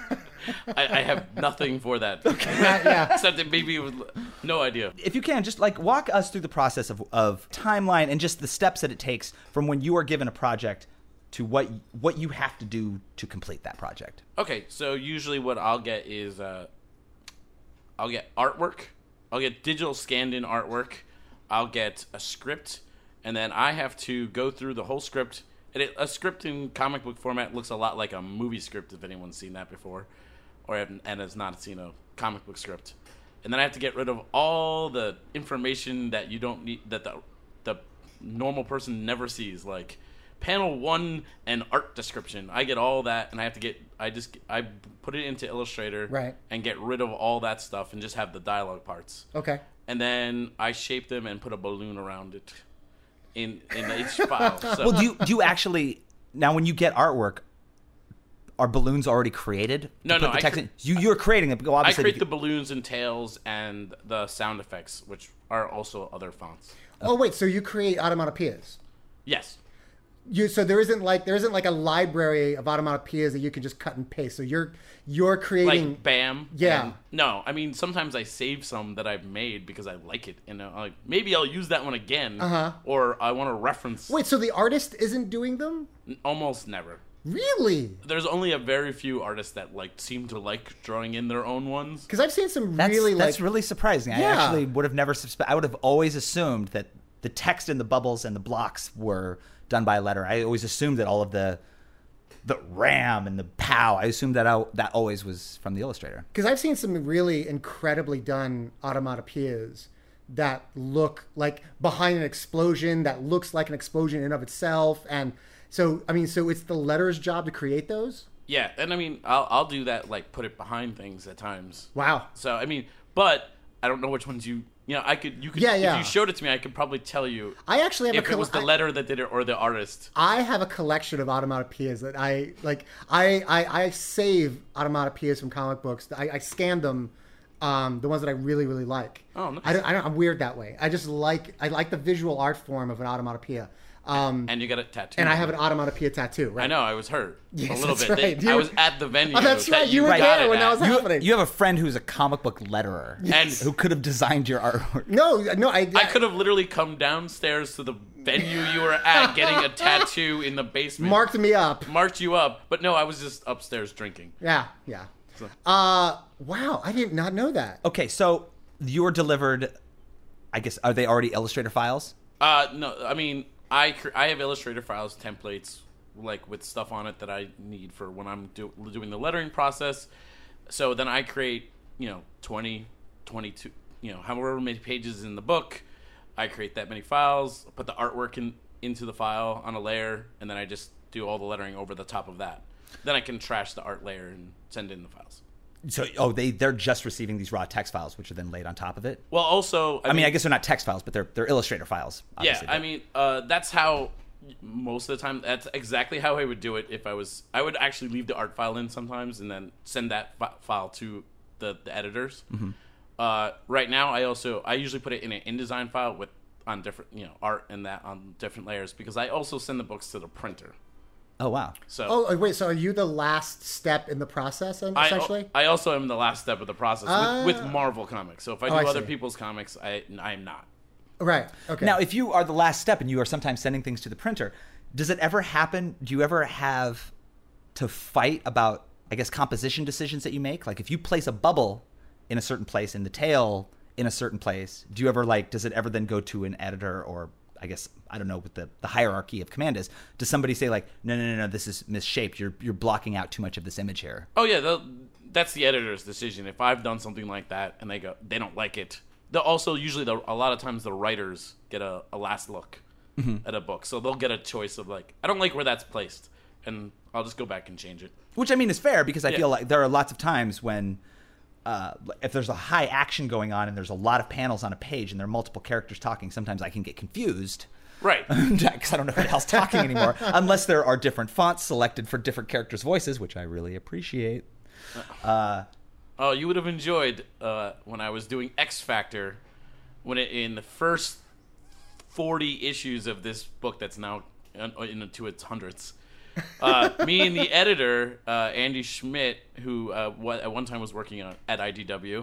I have nothing for that. Yeah. Except that maybe with no idea. If you can, just like walk us through the process of timeline and just the steps that it takes from when you are given a project to what you have to do to complete that project. Okay, so usually what I'll get is I'll get artwork. I'll get digital scanned in artwork. I'll get a script, and then I have to go through the whole script. And a script in comic book format looks a lot like a movie script, if anyone's seen that before, and has not seen a comic book script. And then I have to get rid of all the information that you don't need, that the normal person never sees, like panel 1 and art description. I get all that, and I put it into Illustrator, right, and get rid of all that stuff and just have the dialogue parts. Okay. And then I shape them and put a balloon around it in each file. So. Well, do you actually, now when you get artwork, are balloons already created? No. You're creating them. I create the balloons and tails and the sound effects, which are also other fonts. Oh wait, so you create onomatopoeias? Yes. So there isn't like a library of onomatopoeias that you can just cut and paste. So you're creating like BAM. Yeah. No, I mean sometimes I save some that I've made because I like it, and like maybe I'll use that one again, or I want to reference. Wait, so the artist isn't doing them? Almost never. Really? There's only a very few artists that seem to like drawing in their own ones. Because I've seen some That's really really surprising. I Yeah. actually would have never I would have always assumed that the text in the bubbles and the blocks were done by a letter. I always assumed that all of the ram and the pow, I assumed that that always was from the illustrator. Because I've seen some really incredibly done automatopoeias that look like behind an explosion, that looks like an explosion in and of itself. And so, I mean, so it's the letter's job to create those? Yeah, and I mean, I'll do that, put it behind things at times. Wow. So, I mean, but I don't know which ones you could, Yeah. if you showed it to me, I could probably tell you I actually have if it was the letter that did it or the artist. I have a collection of automatopoeias that I save automatopoeias from comic books. I scan them, the ones that I really, really like. Oh, nice. I'm weird that way. I like the visual art form of an automatopoeia. And you got it tattooed. And I have an automatopoeia tattoo, right? I know, I was hurt Yes, a little that's bit. right. I was at the venue. Oh, that's right. You were got there it when that at. was happening. You have a friend who's a comic book letterer And- who could have designed your artwork. No, I could have literally come downstairs to the venue you were at getting a tattoo in the basement. marked me up. Marked you up. But no, I was just upstairs drinking. Yeah. Wow, I did not know that. Okay, so you're delivered, I guess, are they already Illustrator files? No, I mean, I have Illustrator files, templates, with stuff on it that I need for when I'm doing the lettering process. So then I create, 20, 22, however many pages in the book. I create that many files, put the artwork into the file on a layer, and then I just do all the lettering over the top of that. Then I can trash the art layer and send in the files. So, they're just receiving these raw text files, which are then laid on top of it? Well, also, I mean, I guess they're not text files, but they're Illustrator files. Yeah, Obviously. I mean, that's how most of the time. That's exactly how I would do it if I was. I would actually leave the art file in sometimes, and then send that file to the editors. Mm-hmm. Right now, I usually put it in an InDesign file on different art and that on different layers because I also send the books to the printer. Oh, wow. So Wait, so are you the last step in the process, essentially? I also am the last step of the process with Marvel comics. So if I do I other see. people's comics, I am not. Right, okay. Now, if you are the last step and you are sometimes sending things to the printer, does it ever happen? Do you ever have to fight about, I guess, composition decisions that you make? Like if you place a bubble in a certain place and the tail in a certain place, do you ever does it ever then go to an editor or, I guess, I don't know what the hierarchy of command is. Does somebody say no, this is misshaped. You're blocking out too much of this image here. Oh yeah, that's the editor's decision. If I've done something like that and they don't like it, they'll also usually a lot of times the writers get a last look at a book, so they'll get a choice of I don't like where that's placed, and I'll just go back and change it. Which I mean is fair because I feel like there are lots of times when if there's a high action going on and there's a lot of panels on a page and there are multiple characters talking, sometimes I can get confused. Right. Because I don't know who the hell's talking anymore, unless there are different fonts selected for different characters' voices, which I really appreciate. Oh, you would have enjoyed when I was doing X Factor, in the first 40 issues of this book that's now into its hundreds. Me and the editor, Andy Schmidt, who at one time was working at IDW,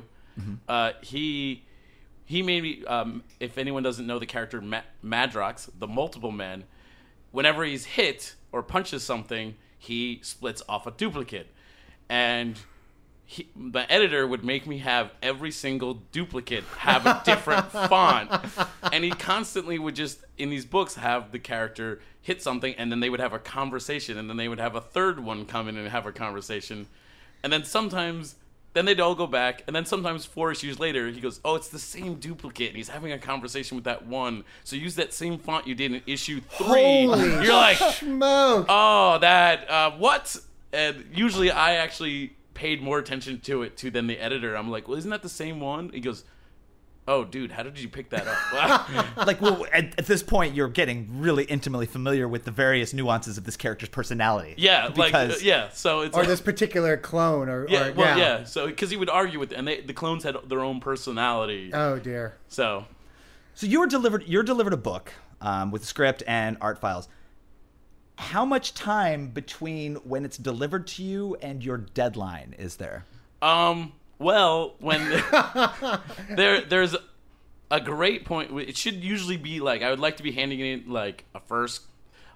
he made me, if anyone doesn't know the character Madrox, the multiple man, whenever he's hit or punches something, he splits off a duplicate. And the editor would make me have every single duplicate have a different font. And he constantly would just, in these books, have the character hit something, and then they would have a conversation, and then they would have a third one come in and have a conversation. And then sometimes... Then they'd all go back, and then sometimes 4 issues later, he goes, "Oh, it's the same duplicate," and he's having a conversation with that one. So use that same font you did in issue 3. Holy You're like, smoke! "Oh, that what?" And usually, I actually paid more attention to it than the editor. I'm like, "Well, isn't that the same one?" He goes, "Oh, dude, how did you pick that up?" At this point, you're getting really intimately familiar with the various nuances of this character's personality. Yeah, because So it's Or this particular clone, So because he would argue with, and the clones had their own personality. Oh dear. So you're delivered a book with a script and art files. How much time between when it's delivered to you and your deadline is there? Well, when there's a great point, it should usually be I would like to be handing in a first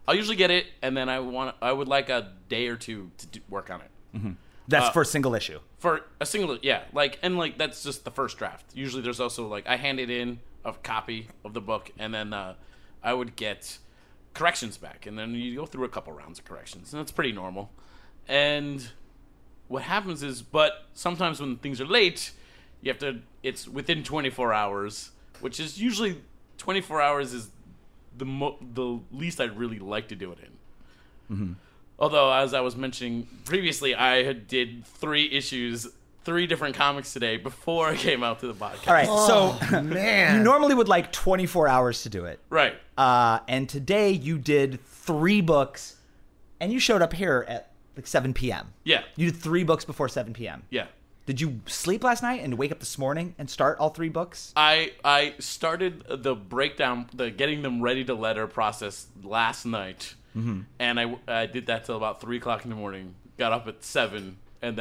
I'll usually get it, and then I would like a day or two to work on it. That's for a single issue. For a single, yeah, that's just the first draft. Usually, there's also I hand it in a copy of the book, and then I would get corrections back, and then you go through a couple rounds of corrections, and that's pretty normal. And what happens is, but sometimes when things are late, you have to. It's within 24 hours, which is usually 24 hours is the least I'd really like to do it in. Mm-hmm. Although, as I was mentioning previously, I did 3 issues, 3 different comics today before I came out to the podcast. All right, so man. you normally would like 24 hours to do it. Right. And today you did 3 books, and you showed up here at 7 p.m. Yeah. You did 3 books before 7 p.m. Yeah. Did you sleep last night and wake up this morning and start all 3 books? I started the breakdown, the getting them ready to letter process last night, and I did that till about 3 o'clock in the morning. Got up at 7, and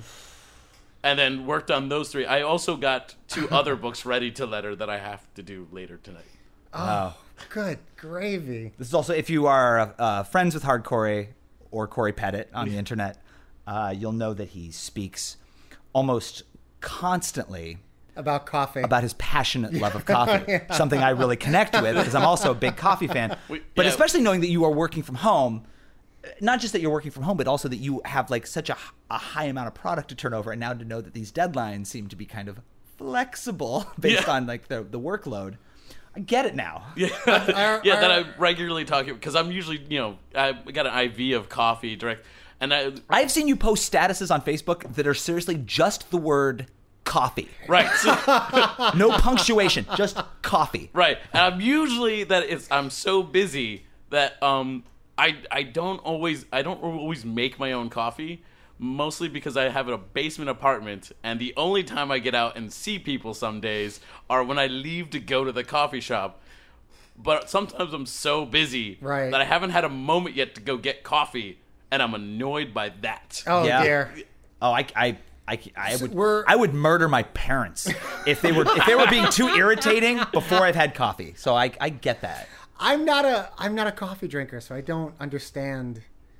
then worked on those 3. I also got 2 other books ready to letter that I have to do later tonight. Oh, good gravy. This is also, if you are friends with Hardcore or Corey Pettit on the internet, you'll know that he speaks almost constantly About coffee. about his passionate love of coffee, something I really connect with because I'm also a big coffee fan. But especially knowing that you are working from home, not just that you're working from home, but also that you have such a high amount of product to turn over, and now to know that these deadlines seem to be kind of flexible based on the workload. I get it now. Yeah, that I regularly talk because I'm usually I got an IV of coffee direct, and I've seen you post statuses on Facebook that are seriously just the word coffee. Right. So, no punctuation, just coffee. Right. And I'm usually I'm so busy that I don't always make my own coffee, mostly because I have a basement apartment, and the only time I get out and see people some days are when I leave to go to the coffee shop. But sometimes I'm so busy that I haven't had a moment yet to go get coffee, and I'm annoyed by that. Oh dear. Oh, I would murder my parents if they were being too irritating before I've had coffee. So I get that. I'm not a coffee drinker, so I don't understand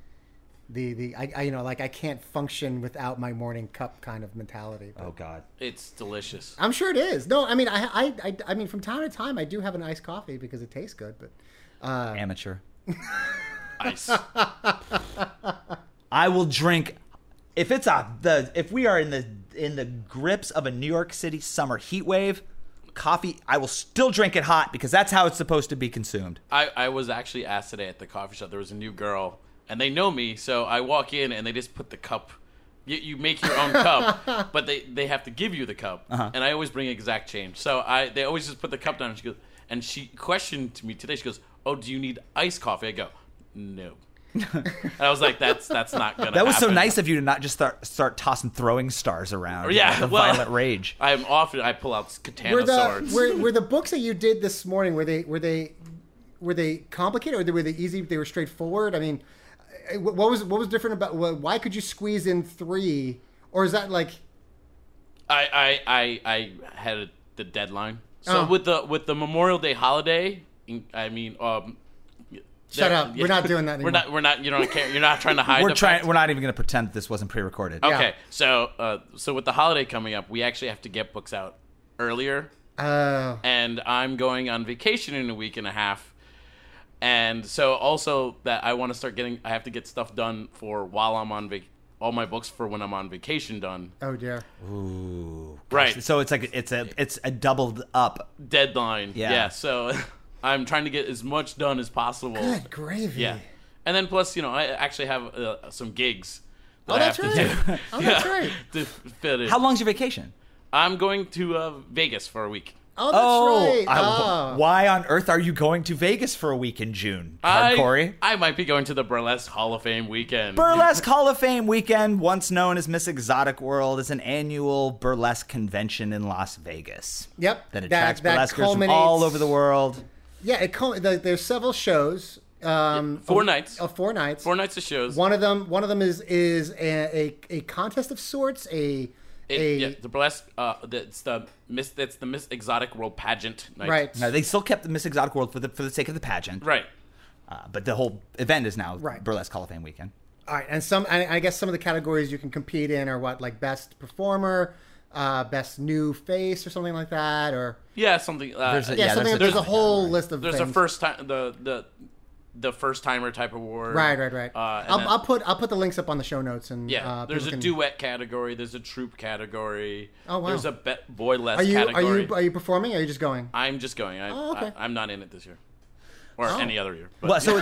I can't function without my morning cup kind of mentality. But oh God, it's delicious. I'm sure it is. No, I mean I mean from time to time I do have an iced coffee because it tastes good, but amateur. Ice. I will drink if we are in the grips of a New York City summer heat wave. Coffee, I will still drink it hot because that's how it's supposed to be consumed. I was actually asked today at the coffee shop. There was a new girl, and they know me, so I walk in and they just put the cup. You make your own cup, but they have to give you the cup, and I always bring exact change. So they always just put the cup down, and she goes, and she questioned me today. She goes, "Oh, do you need iced coffee?" I go, "No." And I was like, "That's not gonna." That was happen. so nice of you to not just start tossing throwing stars around. Yeah, the violent rage. I pull out katana swords. Were the books that you did this morning were they complicated or were they easy? They were straightforward. I mean, what was different about? Why could you squeeze in 3? Or is that like? I had the deadline. So with the Memorial Day holiday, I mean. Shut up! We're not doing that anymore. We're not. You don't care. You're not trying to hide. We're not even going to pretend that this wasn't pre-recorded. Okay, so with the holiday coming up, we actually have to get books out earlier. Oh. And I'm going on vacation in a week and a half, and so also that I want to start getting. I have to get stuff done for while I'm on all my books for when I'm on vacation done. Oh dear. Ooh. Gosh. Right. So it's like it's a doubled up deadline. Yeah. So. I'm trying to get as much done as possible. Good gravy. Yeah. And then plus, I actually have some gigs that Oh, I have that's to right. do. Oh, that's right. To fit in. How long's your vacation? I'm going to Vegas for a week. Oh, that's right. Why on earth are you going to Vegas for a week in June, Corey? I might be going to the Burlesque Hall of Fame weekend. Burlesque Hall of Fame weekend, once known as Miss Exotic World, is an annual burlesque convention in Las Vegas. Yep. That attracts that burlesquers from culminates- all over the world. Yeah, there's several shows. 4 nights. 4 nights. 4 nights of shows. One of them is a contest of sorts. The burlesque. It's the Miss Exotic World pageant night. Right. No, they still kept the Miss Exotic World for the sake of the pageant. Right. But the whole event is now Right. Burlesque Hall of Fame weekend. All right, and I guess some of the categories you can compete in are what, like best performer, best new face, or something like that, or Yeah, something. There's a- yeah, Yeah, something. there's There's a whole category. list of There's things. a first time the first timer type award. Right. and I'll put the links up on the show notes and Yeah, there's a people can- duet category. There's a troupe category. Oh, wow. There's a boylesque Are you category. are you performing? Or are you just going? I'm just going. Oh, okay. I'm not in it this year, or any other year. But, Well, so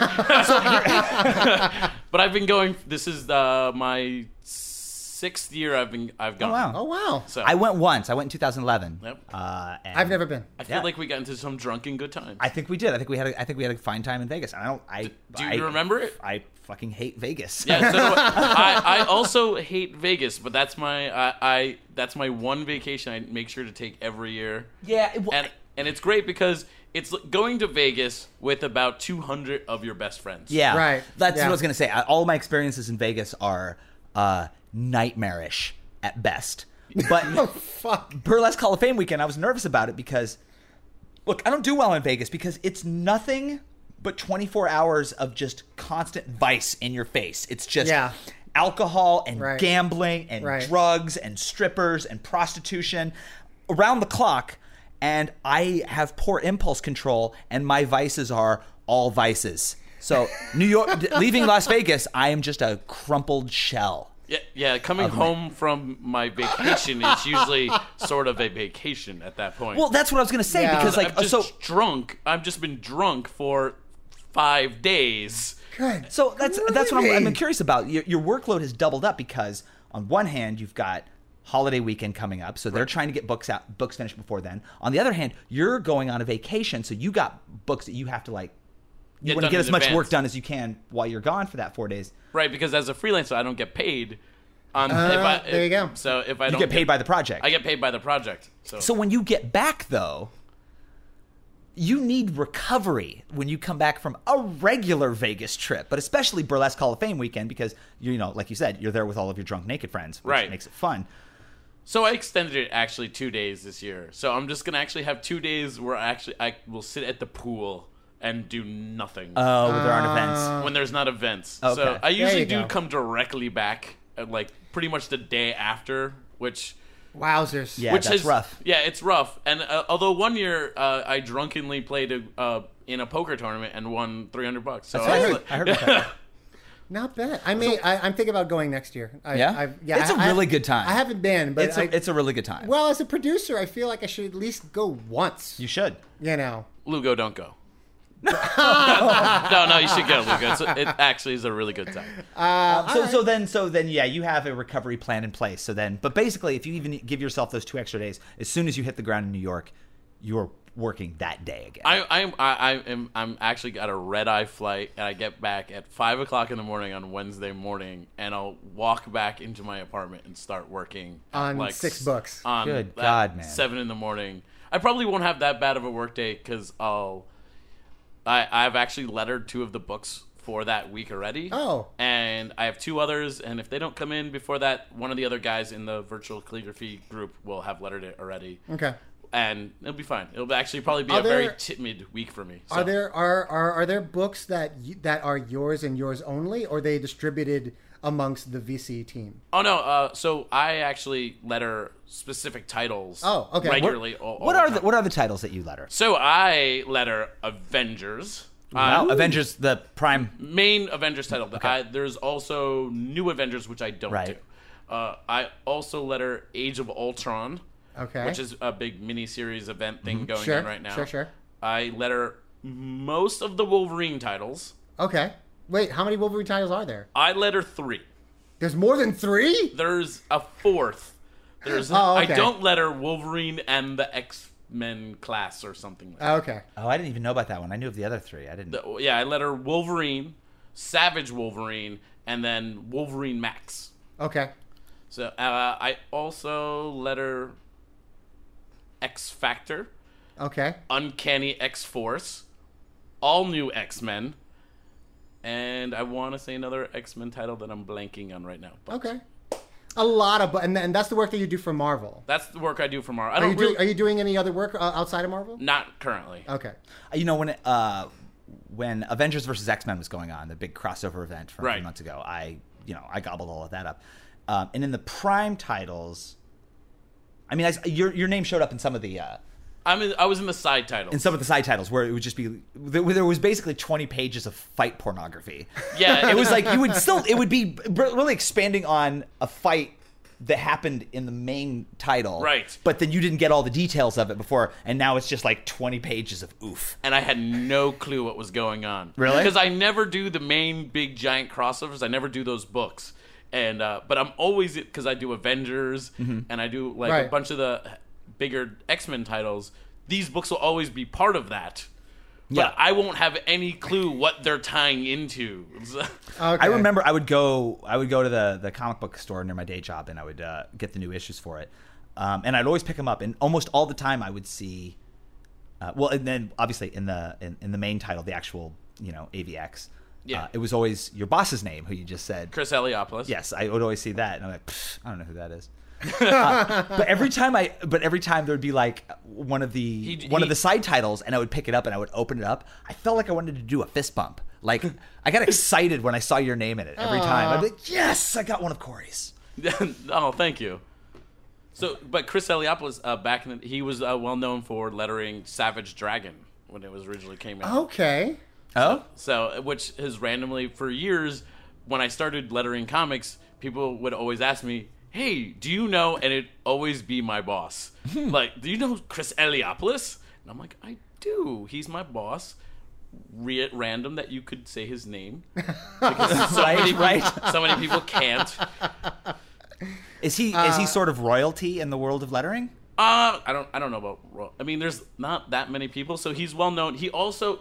but I've been going. This is my 6th year. I've gone. wow. Oh wow! So I went once. I went in 2011. Yep. And I've never been. I feel yeah. like we got into some drunken good times. I think we did. I think we had a fine time in Vegas. Do you remember it? I fucking hate Vegas. Yeah, so do I also hate Vegas, but that's my that's my one vacation I make sure to take every year. Yeah. And it's great because it's going to Vegas with about 200 of your best friends. Yeah, Right. That's Yeah. what I was gonna say. All my experiences in Vegas are nightmarish at best. But Fuck. Burlesque Hall of Fame weekend, I was nervous about it because, look, I don't do well in Vegas because it's nothing but 24 hours of just constant vice in your face. It's just Yeah. alcohol and Right. gambling and Right. drugs and strippers and prostitution around the clock. And I have poor impulse control, and my vices are all vices. So New York, leaving Las Vegas, I am just a crumpled shell. Yeah. Coming home from my vacation is usually sort of a vacation at that point. Well, that's what I was gonna say Yeah. because, like, I'm just so drunk. I've just been drunk for 5 days. Good. So that's what I'm Gravy. curious about. Your workload has doubled up because on one hand you've got holiday weekend coming up, so they're trying to get books finished before then. On the other hand, you're going on a vacation, so you got books that you have to you Get want to done get in as much advance. work done as you can while you're gone for that 4 days. Right, because as a freelancer, I don't get paid. There you go. So if I You don't get paid by the project. I get paid by the project. So when you get back, though, you need recovery when you come back from a regular Vegas trip, but especially Burlesque Hall of Fame weekend because, like you said, you're there with all of your drunk naked friends, which Right. makes it fun. So I extended it actually 2 days this year. So I'm just gonna actually have 2 days where I will sit at the pool and do nothing Oh, there aren't events. when there's not events. Okay. So I There usually you do go. come directly back at pretty much the day after, which Wowzers. Yeah, which that's is rough. Yeah, it's rough. And although one year I drunkenly played in a poker tournament and won $300. So I heard about that. Not bad. I'm thinking about going next year. Yeah? It's a really good time. I haven't been, but It's a really good time. well, as a producer, I feel like I should at least go once. You should. Lugo, don't go. No, you should go, Lugo. It actually is a really good time. So then, yeah, you have a recovery plan in place. But basically, if you even give yourself those 2 extra days, as soon as you hit the ground in New York, you're working that day again. I'm actually got a red-eye flight, and I get back at 5:00 in the morning on Wednesday morning, and I'll walk back into my apartment and start working On at 6 books. On Good God, man. 7 in the morning. I probably won't have that bad of a work day because I've actually lettered 2 of the books for that week already. Oh. And I have 2 others, and if they don't come in before that, one of the other guys in the virtual calligraphy group will have lettered it already. Okay. And it'll be fine. It'll actually probably be Are a very there- timid week for me. So. Are there books that are yours and yours only, or are they distributed amongst the VC team? Oh no! So I actually letter specific titles. Oh, okay. Regularly. What are the titles that you letter? So I letter Avengers. Wow, Avengers, the Prime. Main Avengers title. There's also New Avengers, which I don't Right. do. I also letter Age of Ultron. Okay. Which is a big miniseries event thing going Sure, on right now. sure. I letter most of the Wolverine titles. Okay. Wait, how many Wolverine titles are there? I letter 3. There's more than 3? There's a 4th. Oh, okay. I don't letter Wolverine and the X-Men class or something like that. Okay. Oh, I didn't even know about that one. I knew of the other 3. I didn't. Yeah, I letter Wolverine, Savage Wolverine, and then Wolverine Max. Okay. So I also letter X-Factor, Okay. Uncanny X-Force, All New X-Men, and I want to say another X-Men title that I'm blanking on right now. But Okay. A lot of, and that's the work that you do for Marvel. that's the work I do for Marvel. Are you doing any other work outside of Marvel? Not currently. Okay. when Avengers versus X-Men was going on, the big crossover event from a Right. few months ago, I gobbled all of that up. And in the Prime titles, I mean, your name showed up in some of the I was in the side titles. in some of the side titles where it would just be there was basically 20 pages of fight pornography. Yeah, It was like it would be really expanding on a fight that happened in the main title, Right. But then you didn't get all the details of it before, and now it's just like 20 pages of oof. and I had no clue what was going on. Really? Because I never do the main big giant crossovers. I never do those books. And but I'm always, because I do Avengers and I do like Right. a bunch of the bigger X-Men titles. These books will always be part of that. But Yeah. I won't have any clue what they're tying into. Okay. I remember I would go to the comic book store near my day job, and I would get the new issues for it, and I'd always pick them up. And almost all the time, I would see, and then obviously in the main title, the actual AVX, Yeah. it was always your boss's name, who you just said. Chris Eliopoulos. Yes, I would always see that, and I'm like, I don't know who that is. But every time there would be like one of the side titles, and I would pick it up and I would open it up. I felt like I wanted to do a fist bump. Like I got excited when I saw your name in it every time. I'd be like, yes, I got one of Corey's. Oh, thank you. So, but Chris Eliopoulos, he was well known for lettering Savage Dragon when it was originally came out. Okay. Oh, So, which has randomly, for years, when I started lettering comics, people would always ask me, hey, do you know, and it'd always be my boss. Like, do you know Chris Eliopoulos? And I'm like, I do. He's my boss. At random that you could say his name. Because so many people can't. is he sort of royalty in the world of lettering? I don't know about. I mean, there's not that many people, so he's well known. He's also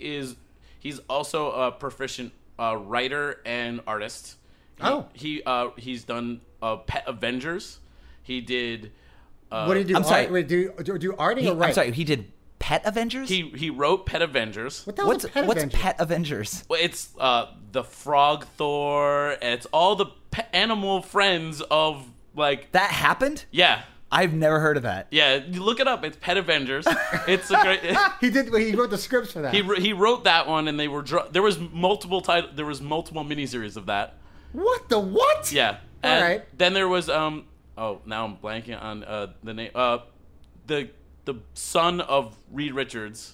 a proficient writer and artist. He's done Pet Avengers. He did. What did he do? I'm sorry. Wait, do arting or writing? I'm sorry, he did Pet Avengers? He wrote Pet Avengers. What the hell is What's Pet Avengers? Pet Avengers? Well, it's the Frog Thor. It's all the animal friends of like. That happened? Yeah. I've never heard of that. Yeah, you look it up. It's Pet Avengers. It's a great. He wrote the scripts for that. He wrote that one, and they were there was multiple miniseries of that. What the what? Yeah. All And right. Then there was now I'm blanking on the name. The son of Reed Richards,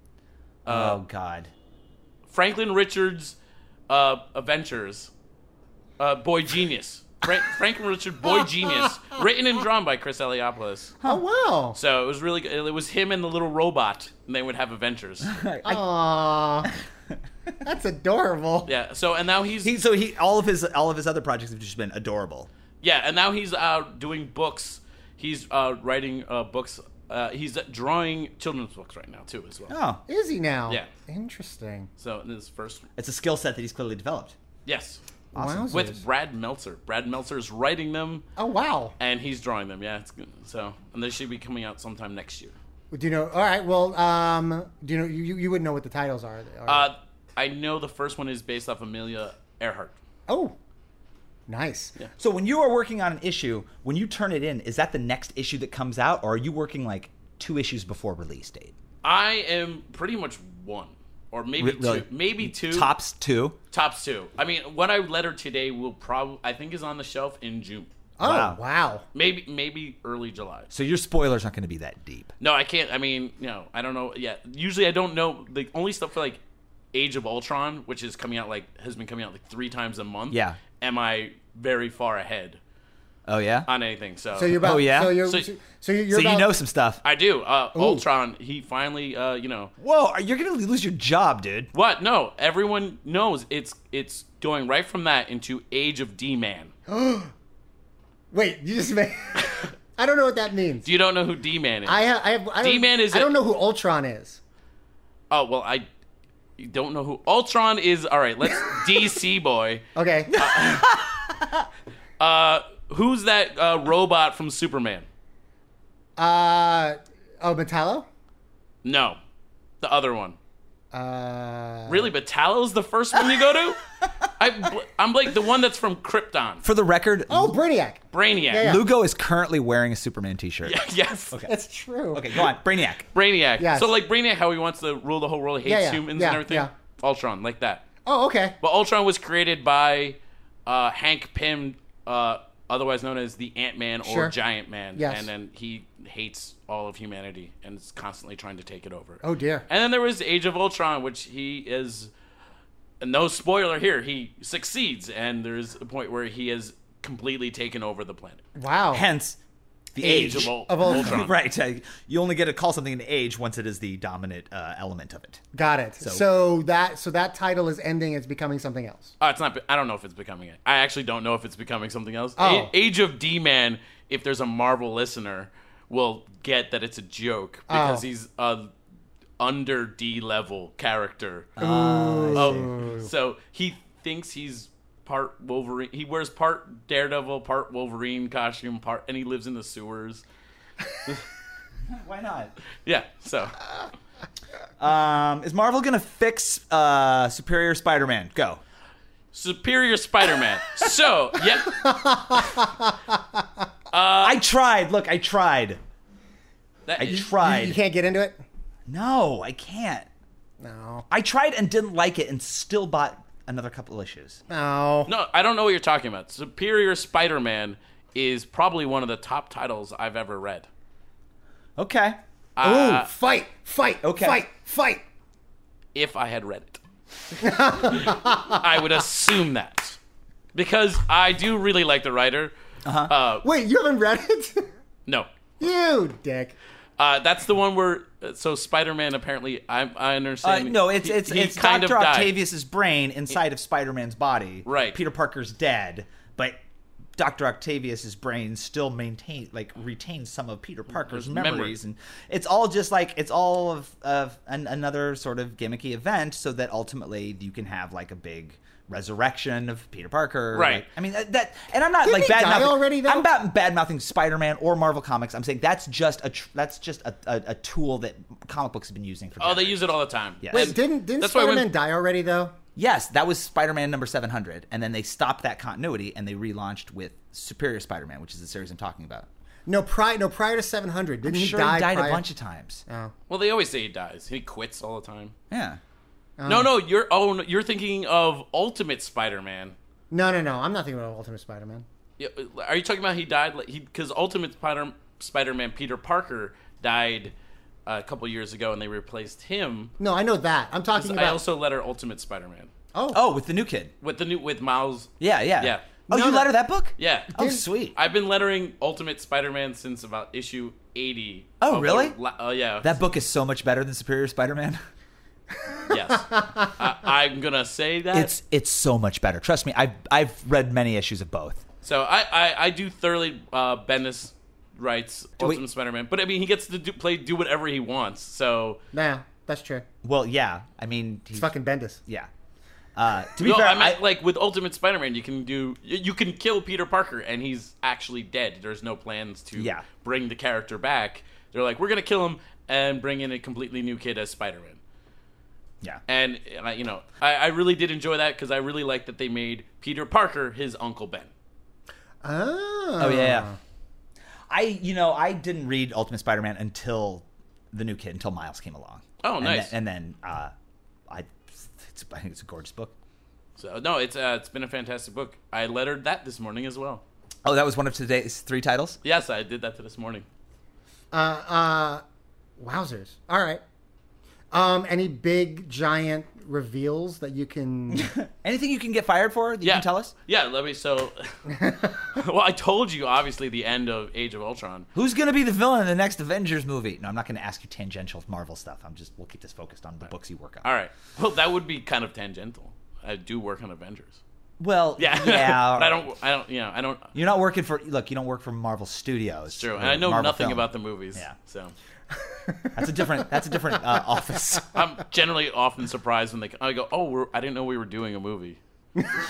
Oh God. Franklin Richards, Adventures, Boy Genius. Franklin Richard Boy Genius, written and drawn by Chris Eliopoulos. Oh wow. So it was really good. It was him and the little robot, and they would have adventures. Aww. That's adorable. Yeah. So and now he's all of his other projects have just been adorable. yeah, and now he's doing books. He's writing books. He's drawing children's books right now too, as well. Oh, Is he now? Yeah. Interesting. So in his first, it's a skill set that he's clearly developed. yes, Wowzers. with Brad Meltzer. Brad Meltzer's writing them, Oh wow. and he's drawing them. Yeah, it's good. So and they should be coming out sometime next year. Do you know? All right. Well, do you know? You wouldn't know what the titles are. I know the first one is based off Amelia Earhart. Oh, nice. Yeah. So when you are working on an issue, when you turn it in, is that the next issue that comes out, or are you working like 2 issues before release date? I am pretty much one, or maybe Really? two. Maybe two. Tops 2. Tops two. I mean, what I letter today will probably, I think, is on the shelf in June. Oh Wow. wow. Maybe early July. So your spoilers aren't going to be that deep. No, I can't. I mean, I don't know yet. Usually, I don't know the only stuff for like Age of Ultron, which is coming out has been coming out like 3 times a month. Yeah. Am I very far ahead Oh yeah. on anything? So So you're about. Oh, yeah? So you're. So- So you're So about, you know some stuff. I do. Ultron. He finally. Whoa, you're going to lose your job, dude. What? No. Everyone knows it's going right from that into Age of D-Man. Wait, you just made. I don't know what that means. You don't know who D-Man is? I don't, D-Man is I a- don't know who Ultron is. Oh well, you don't know who Ultron is. All right, let's DC boy. Okay. Who's that robot from Superman? Oh, Metallo. No, the other one. Really, but Talow's the first one you go to? I'm like the one that's from Krypton. For the record, Oh, Brainiac. Brainiac. Yeah. Lugo is currently wearing a Superman t-shirt. Yes. Okay. That's true. Okay, go on. Brainiac. Brainiac. Yes. So like Brainiac, how he wants to rule the whole world, he hates Yeah, humans yeah, and everything. yeah. Ultron, like that. Oh, okay. But Ultron was created by Hank Pym, otherwise known as the Ant-Man or Sure. Giant Man. Yes. And then he hates all of humanity and is constantly trying to take it over. Oh, dear. And then there was Age of Ultron, which he is, no spoiler here, he succeeds. And there's a point where he has completely taken over the planet. Wow. Hence, the Age age. of Ultron. Right. You only get to call something an age once it is the dominant element of it. Got it. So that title is ending. It's becoming something else. It's not. I don't know if it's becoming it. I actually don't know if it's becoming something else. Oh. Age of D-Man, if there's a Marvel listener, will get that it's a joke because he's a under D level character. So he thinks he's part Wolverine. He wears part Daredevil, part Wolverine costume, and he lives in the sewers. Why not? Yeah. So Is Marvel gonna fix Superior Spider-Man? Go. Superior Spider-Man. So yeah. I tried. Look, I tried. That, I tried. You can't get into it? No, I can't. No. I tried and didn't like it and still bought another couple issues. No. No, I don't know what you're talking about. Superior Spider-Man is probably one of the top titles I've ever read. Okay. Ooh, fight. Okay. Fight. If I had read it. I would assume that. Because I do really like the writer. Wait, you haven't read it? No. You dick. That's the one where... So Spider-Man apparently... I understand... No, it's he it's kind Dr. of died. Octavius's brain inside of Spider-Man's body. Right. Peter Parker's dead, but Dr. Octavius's brain still retains some of Peter Parker's His memories, and it's all just like it's all of another sort of gimmicky event, so that ultimately you can have like a big resurrection of Peter Parker. Right. Like, I mean that, and I'm not Didn't like he die bad mouthing. already, though? I'm not bad mouthing Spider-Man or Marvel Comics. I'm saying that's just a tool that comic books have been using for. Oh, they decades. use it all the time. Yes. Wait, didn't That's why when- Spider-Man die already, though? Yes, that was Spider-Man number 700, and then they stopped that continuity and they relaunched with Superior Spider-Man, which is the series I'm talking about. No, prior to 700. Didn't I'm he sure die he died prior? a bunch of times. Oh. Well, they always say he dies. He quits all the time. Yeah. No, you're thinking of Ultimate Spider-Man. No. I'm not thinking about Ultimate Spider-Man. Yeah, are you talking about he died? Because Ultimate Spider-Man Peter Parker died a couple years ago, and they replaced him. No, I know that. I'm talking about... I also letter Ultimate Spider-Man Oh, with the new kid. with Miles. Yeah. Yeah. Oh, No, you no. letter that book? Yeah. Oh, sweet. I've been lettering Ultimate Spider-Man since about issue 80. Oh, of really? Oh, yeah. That book is so much better than Superior Spider-Man. Yes. I'm gonna say that. It's so much better. Trust me. I've read many issues of both. So I do thoroughly Bendis writes Ultimate Spider-Man, but I mean he gets to do whatever he wants. So Nah, that's true. Well, yeah. I mean, It's fucking Bendis. yeah. To be no, fair, I meant like with Ultimate Spider-Man, you can kill Peter Parker and he's actually dead. There's no plans to bring the character back. They're like, we're gonna kill him and bring in a completely new kid as Spider-Man. yeah. And I really did enjoy that because I really liked that they made Peter Parker his Uncle Ben. Oh yeah. I didn't read Ultimate Spider-Man until the new kid, until Miles came along. Oh, nice. And then I think it's a gorgeous book. So no, it's been a fantastic book. I lettered that this morning as well. Oh, that was one of today's 3 titles? Yes, I did that this morning. Wowzers. All right. Any big, giant reveals that you can... Anything you can get fired for that you can tell us? Yeah, let me. So, well, I told you obviously the end of Age of Ultron. Who's going to be the villain in the next Avengers movie? No, I'm not going to ask you tangential Marvel stuff. We'll keep this focused on the books you work on. All right. Well, that would be kind of tangential. I do work on Avengers. Well, Yeah. yeah. But I don't. You're not working for... Look, you don't work for Marvel Studios. True. or And I know Marvel nothing Film. about the movies. Yeah. So That's a different office. I'm generally often surprised when I go, "Oh, I didn't know we were doing a movie."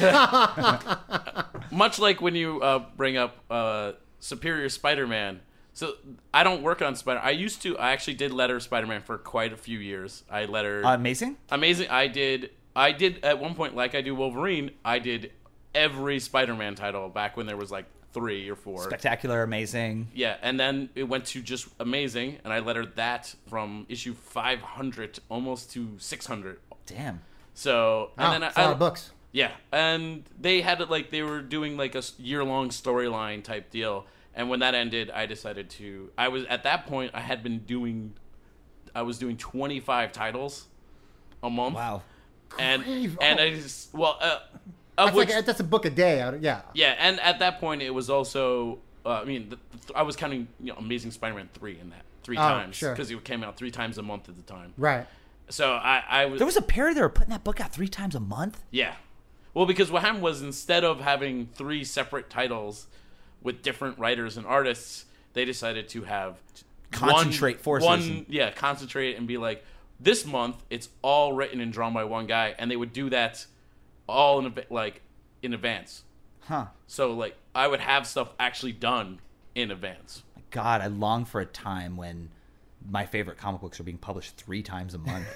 Much like when you bring up Superior Spider-Man. So I don't work on Spider. I actually did letter Spider-Man for quite a few years. I lettered Amazing. I did at one point, like I do Wolverine. I did every Spider-Man title back when there was like 3 or 4. Spectacular, Amazing. Yeah, and then it went to just Amazing, and I lettered that from issue 500 almost to 600. Damn. So and then it's a lot of books. Yeah, and they had it like they were doing like a year-long storyline type deal. And when that ended, I decided to. I was at that point. I was doing 25 titles a month. Wow. And Grave. and I just That's a book a day. Yeah. Yeah, and at that point it was also. I was counting Amazing Spider-Man 3 in that 3 times sure. because it came out 3 times a month at the time. Right. So I was. There was a period they were putting that book out 3 times a month. Yeah. Well, because what happened was instead of having 3 separate titles with different writers and artists, they decided to have Concentrate forces. Concentrate and be like, this month it's all written and drawn by one guy, and they would do that all in advance. Huh. So like I would have stuff actually done in advance. God, I long for a time when my favorite comic books are being published 3 times a month.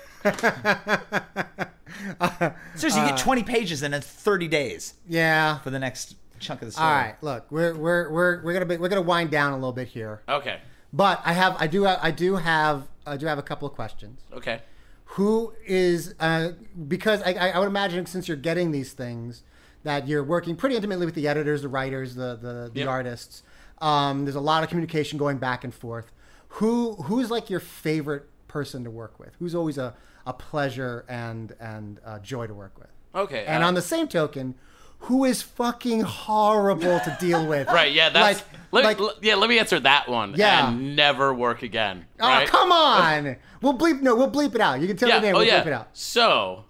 Seriously, you get 20 pages in 30 days Yeah. for the next chunk of the story. All right. Look, we're gonna wind down a little bit here, Okay. but I do have a couple of questions. Okay. Who is because I would imagine since you're getting these things that you're working pretty intimately with the editors, the writers, the Yep. artists. There's a lot of communication going back and forth. Who's like your favorite person to work with? Who's always a pleasure and joy to work with? Okay. And on the same token, who is fucking horrible to deal with? Right, yeah, that's let me answer that one. Yeah. And never work again. Oh, Right? come on. We'll bleep it out. You can tell the name, we'll bleep it out. So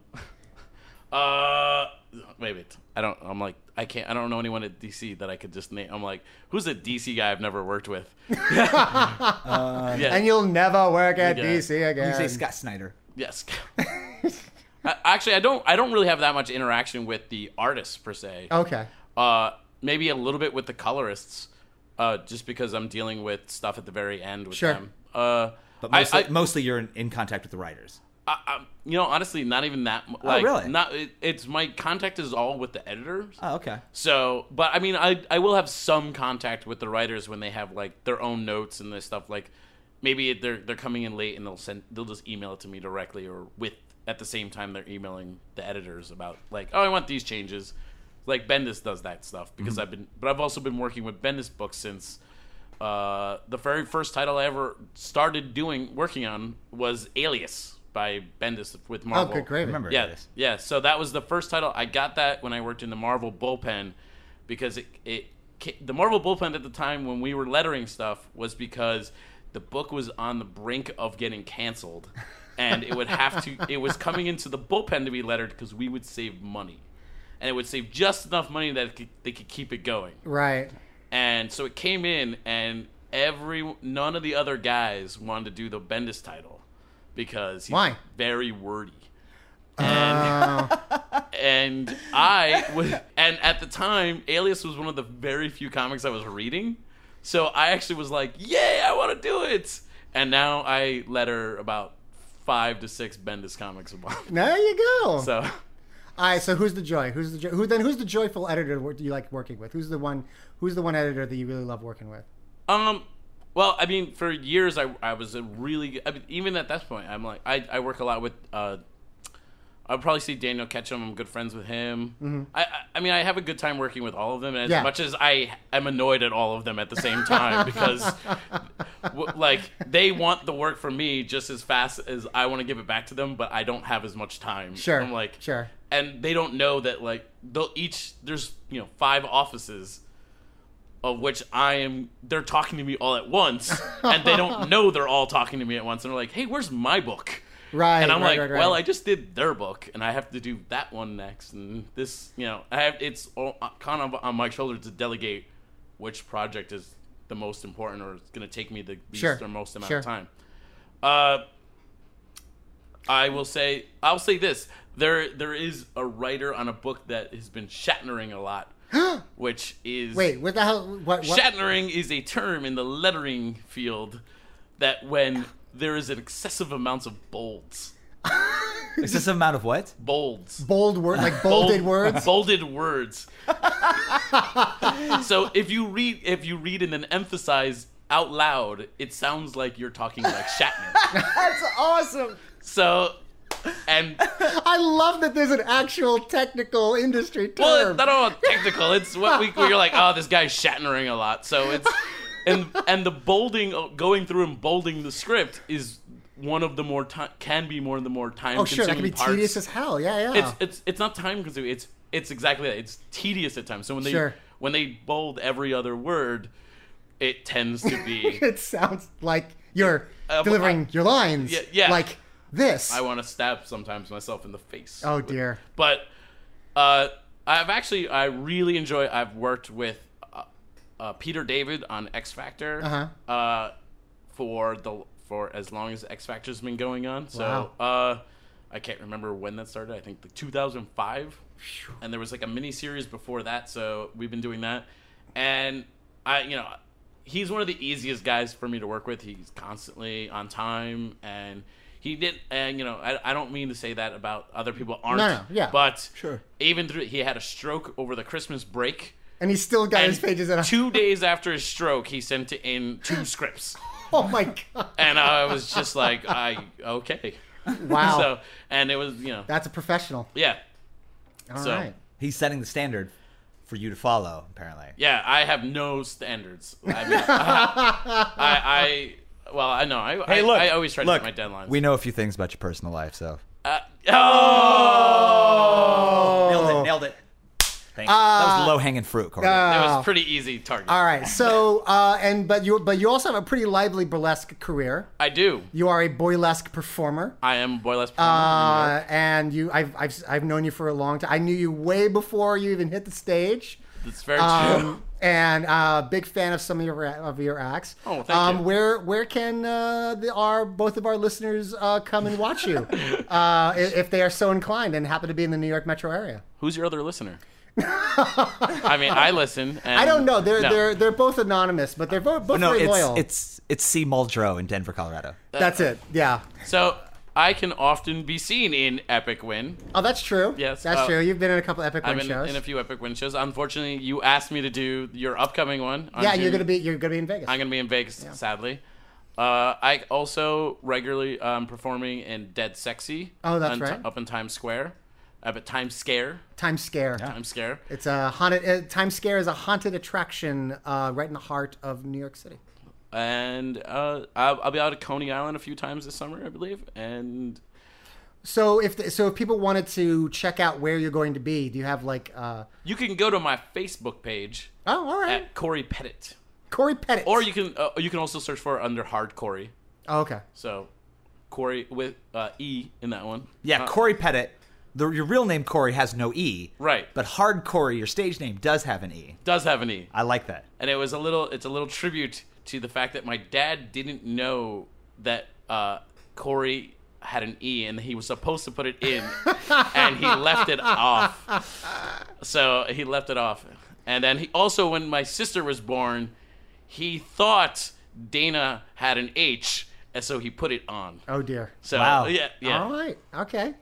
maybe I don't know anyone at DC that I could just name. I'm like, who's a DC guy I've never worked with? Yeah. And you'll never work at Yeah. DC again. You say Scott Snyder. Yes. Actually, I don't really have that much interaction with the artists per se. Okay. Maybe a little bit with the colorists, just because I'm dealing with stuff at the very end with Sure. them. But mostly you're in contact with the writers. Honestly, not even that. Like, really? It's my contact is all with the editors. Oh, okay. So, but I mean, I will have some contact with the writers when they have like their own notes and this stuff. Like maybe they're coming in late and they'll just email it to me directly, or at the same time they're emailing the editors about like, oh, I want these changes. Like Bendis does that stuff because I've also been working with Bendis books since the very first title I ever started working on was Alias by Bendis with Marvel. Oh, good gravy. Remember Yeah, this. yeah. So that was the first title. I got that when I worked in the Marvel bullpen because the Marvel bullpen at the time when we were lettering stuff was because the book was on the brink of getting canceled, and it was coming into the bullpen to be lettered because we would save money, and it would save just enough money that they could keep it going. Right. And so it came in, and none of the other guys wanted to do the Bendis title because he's Why? very wordy. And and at the time, Alias was one of the very few comics I was reading. So I actually was like, "Yay, I want to do it!" And now I letter about 5 to 6 Bendis comics a month. There you go. So, all right. So who's the joy? Who's the joyful editor do you like working with? Who's the one editor that you really love working with? well, I mean, for years I was a really good, even at that point, I'm like I work a lot with. I'd probably see Daniel Ketchum. I'm good friends with him. Mm-hmm. I mean, I have a good time working with all of them, and as much as I am annoyed at all of them at the same time because, like, they want the work from me just as fast as I want to give it back to them, but I don't have as much time. Sure. I'm like, sure. And they don't know that, like, there's 5 offices of which they're talking to me all at once, and they don't know they're all talking to me at once, and they're like, hey, where's my book? Right. And I'm right. well, I just did their book, and I have to do that one next, and this, it's all kind of on my shoulders to delegate which project is the most important or it's going to take me the least or most amount of time. I'll say this: there is a writer on a book that has been Shatnering a lot which is Wait, what the hell? What? Shatnering is a term in the lettering field that when there is an excessive amount of bolds. Excessive amount of what? Bolds. Bold word, like bolded words. Bolded words. So if you read and then emphasize out loud, it sounds like you're talking like Shatner. That's awesome. So, and I love that there's an actual technical industry term. well, it's not all technical. It's what you're like. Oh, this guy's Shatnering a lot. So it's and the bolding, going through and bolding the script is one of the more can be more of the more time. Oh, sure, that can be parts. tedious as hell. Yeah. It's not time consuming. It's exactly that. It's tedious at times. So when they bold every other word, it tends to be. It sounds like you're delivering your lines. Yeah. Like this. I want to stab sometimes myself in the face. Oh dear. But I really enjoy. I've worked with Peter David on X Factor for as long as X Factor's been going on. So I can't remember when that started. I think 2005, and there was like a mini series before that. So we've been doing that, and he's one of the easiest guys for me to work with. He's constantly on time, and he did. And I don't mean to say that about other people aren't. No, yeah, but sure. Even through, he had a stroke over the Christmas break, and he still got his pages in. 2 days after his stroke, he sent in 2 scripts. Oh my god! And I was just like, okay. Wow. So, and it was, That's a professional. Yeah. All right. He's setting the standard for you to follow, apparently. Yeah, I have no standards. I mean, I know. I always try to hit my deadlines. We know a few things about your personal life, so. Nailed it. Thanks. That was low-hanging fruit, Corey. It was pretty easy target. All right. So, but you also have a pretty lively burlesque career. I do. You are a boylesque performer. I am a boylesque performer. And I've known you for a long time. I knew you way before you even hit the stage. That's very true. And big fan of some of your acts. Oh, thank you. Where can both of our listeners come and watch you if they are so inclined and happen to be in the New York metro area? Who's your other listener? I mean, I listen. And I don't know. They're both anonymous, but they're both very loyal. It's C. Muldrow in Denver, Colorado. That's it. Yeah. So I can often be seen in Epic Win. Oh, that's true. Yes, that's true. You've been in a couple Epic Win shows. shows. I've been in a few Epic Win shows. Unfortunately, you asked me to do your upcoming one. Yeah, you're gonna be in Vegas. I'm gonna be in Vegas, sadly. I also regularly performing in Dead Sexy. Oh, that's right. Up in Times Square. But Times Scare. Times Scare. Yeah. Times Scare. It's a haunted. Times Scare is a haunted attraction right in the heart of New York City. And I'll be out at Coney Island a few times this summer, I believe. And so if people wanted to check out where you're going to be, do you have like? You can go to my Facebook page. Oh, all right. At Corey Pettit. Corey Pettit. Or you can also search for it under Hard Corey. Oh, okay. So, Corey with E in that one. Yeah, Corey Pettit. Your real name, Corey, has no E. Right. But Hard Corey, your stage name, does have an E. Does have an E. I like that. And it's a little tribute to the fact that my dad didn't know that Corey had an E, and he was supposed to put it in, and he left it off. So he left it off. And then he also, when my sister was born, he thought Dana had an H, and so he put it on. Oh dear. So wow. Yeah. All right. Okay.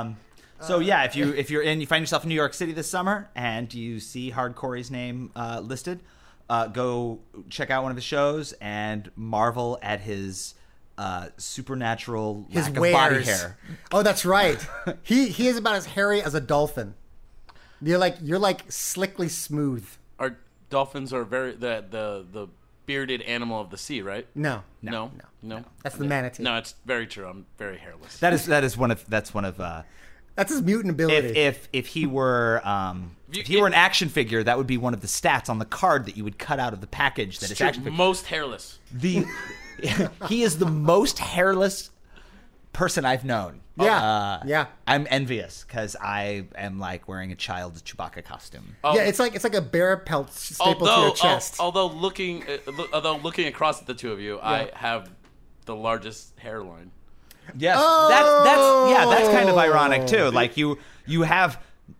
So yeah, if you find yourself in New York City this summer and you see Hard Corey's name listed, go check out one of his shows and marvel at his supernatural lack of body hair. Oh, that's right. He is about as hairy as a dolphin. You're like slickly smooth. Our dolphins are very the bearded animal of the sea, right? No. That's the manatee. No, it's very true. I'm very hairless. That's one of that's his mutant ability. If he were if he were an action figure, that would be one of the stats on the card that you would cut out of the package. That is action figure. Most hairless. He is the most hairless person I've known. Yeah. I'm envious because I am like wearing a child's Chewbacca costume. Oh. Yeah, it's like a bear pelt stapled to your chest. Although looking across at the two of you, I have the largest hairline. Yes, that's kind of ironic too. Like you have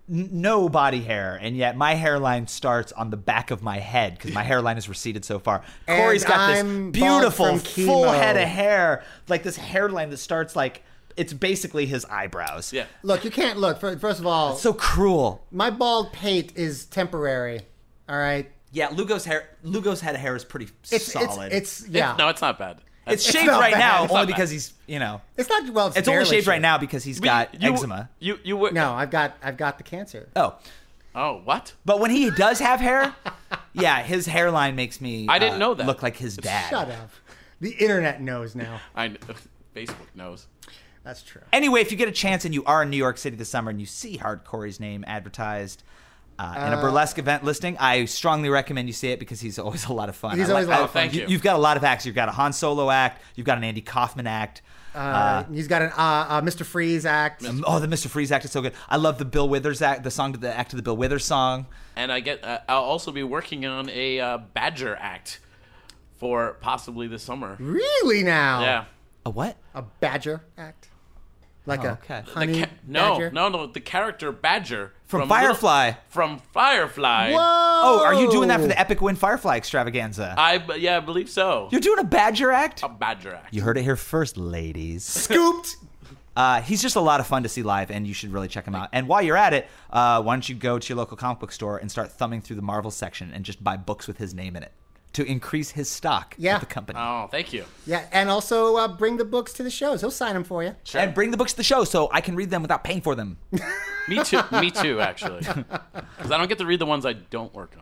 no body hair, and yet my hairline starts on the back of my head because my hairline is receded so far. And Corey's got I'm this beautiful bald from full chemo. head of hair, like this hairline that starts like it's basically his eyebrows. Yeah. Look, you can't look. First of all, So cruel. my bald pate is temporary. All right. Yeah, Lugo's head of hair is pretty solid. It's yeah. No, it's not bad. It's shaved not right bad. now It's only not bad. because he's, you know. It's not well. It's only barely shaved right now because he's got You- eczema. You were. No, I've got the cancer. Oh. Oh, what? But when he does have hair, yeah, his hairline makes me I didn't know that. look like his dad. Shut up. The internet knows now. Facebook knows. That's true. Anyway, if you get a chance and you are in New York City this summer and you see Hard Corey's name advertised in a burlesque event listing, I strongly recommend you see it because he's always a lot of fun. He's always a lot of fun. Thank you. You've got a lot of acts. You've got a Han Solo act. You've got an Andy Kaufman act. He's got an Mr. Freeze act. Oh, the Mr. Freeze act is so good. I love the Bill Withers act, the act of the Bill Withers song. And I'll also be working on a Badger act for possibly this summer. Really now? Yeah. A what? A badger act. Like a okay. honey badger. No, the character Badger From Firefly. From Firefly. Whoa! Oh, are you doing that for the Epic Win Firefly extravaganza? I believe so. You're doing a Badger act? A Badger act. You heard it here first, ladies. Scooped. He's just a lot of fun to see live, and you should really check him out. And while you're at it, why don't you go to your local comic book store and start thumbing through the Marvel section and just buy books with his name in it to increase his stock Yeah. at the company. Oh, thank you. Yeah, and also bring the books to the shows. He'll sign them for you. And bring the books to the show so I can read them without paying for them. Me too, actually. Because I don't get to read the ones I don't work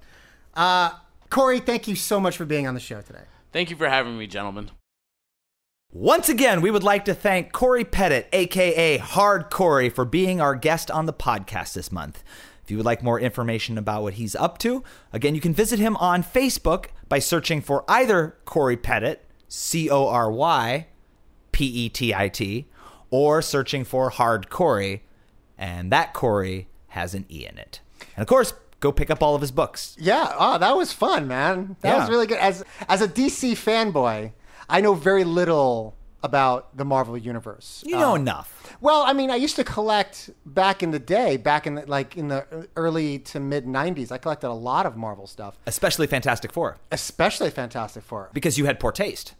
on. Corey, thank you so much for being on the show today. Thank you for having me, gentlemen. Once again, we would like to thank Corey Pettit, a.k.a. Hard Corey, for being our guest on the podcast this month. If you would like more information about what he's up to, again, you can visit him on Facebook by searching for either Corey Pettit, CoryPettit, or searching for Hard Corey, and that Corey has an E in it. And of course, go pick up all of his books. Yeah, that was fun, man. That was really good. As a DC fanboy, I know very little about the Marvel Universe. You know enough. Well, I mean, I used to collect back in the day, in the early to mid 90s. I collected a lot of Marvel stuff, Especially Fantastic Four, especially Fantastic Four. because you had poor taste.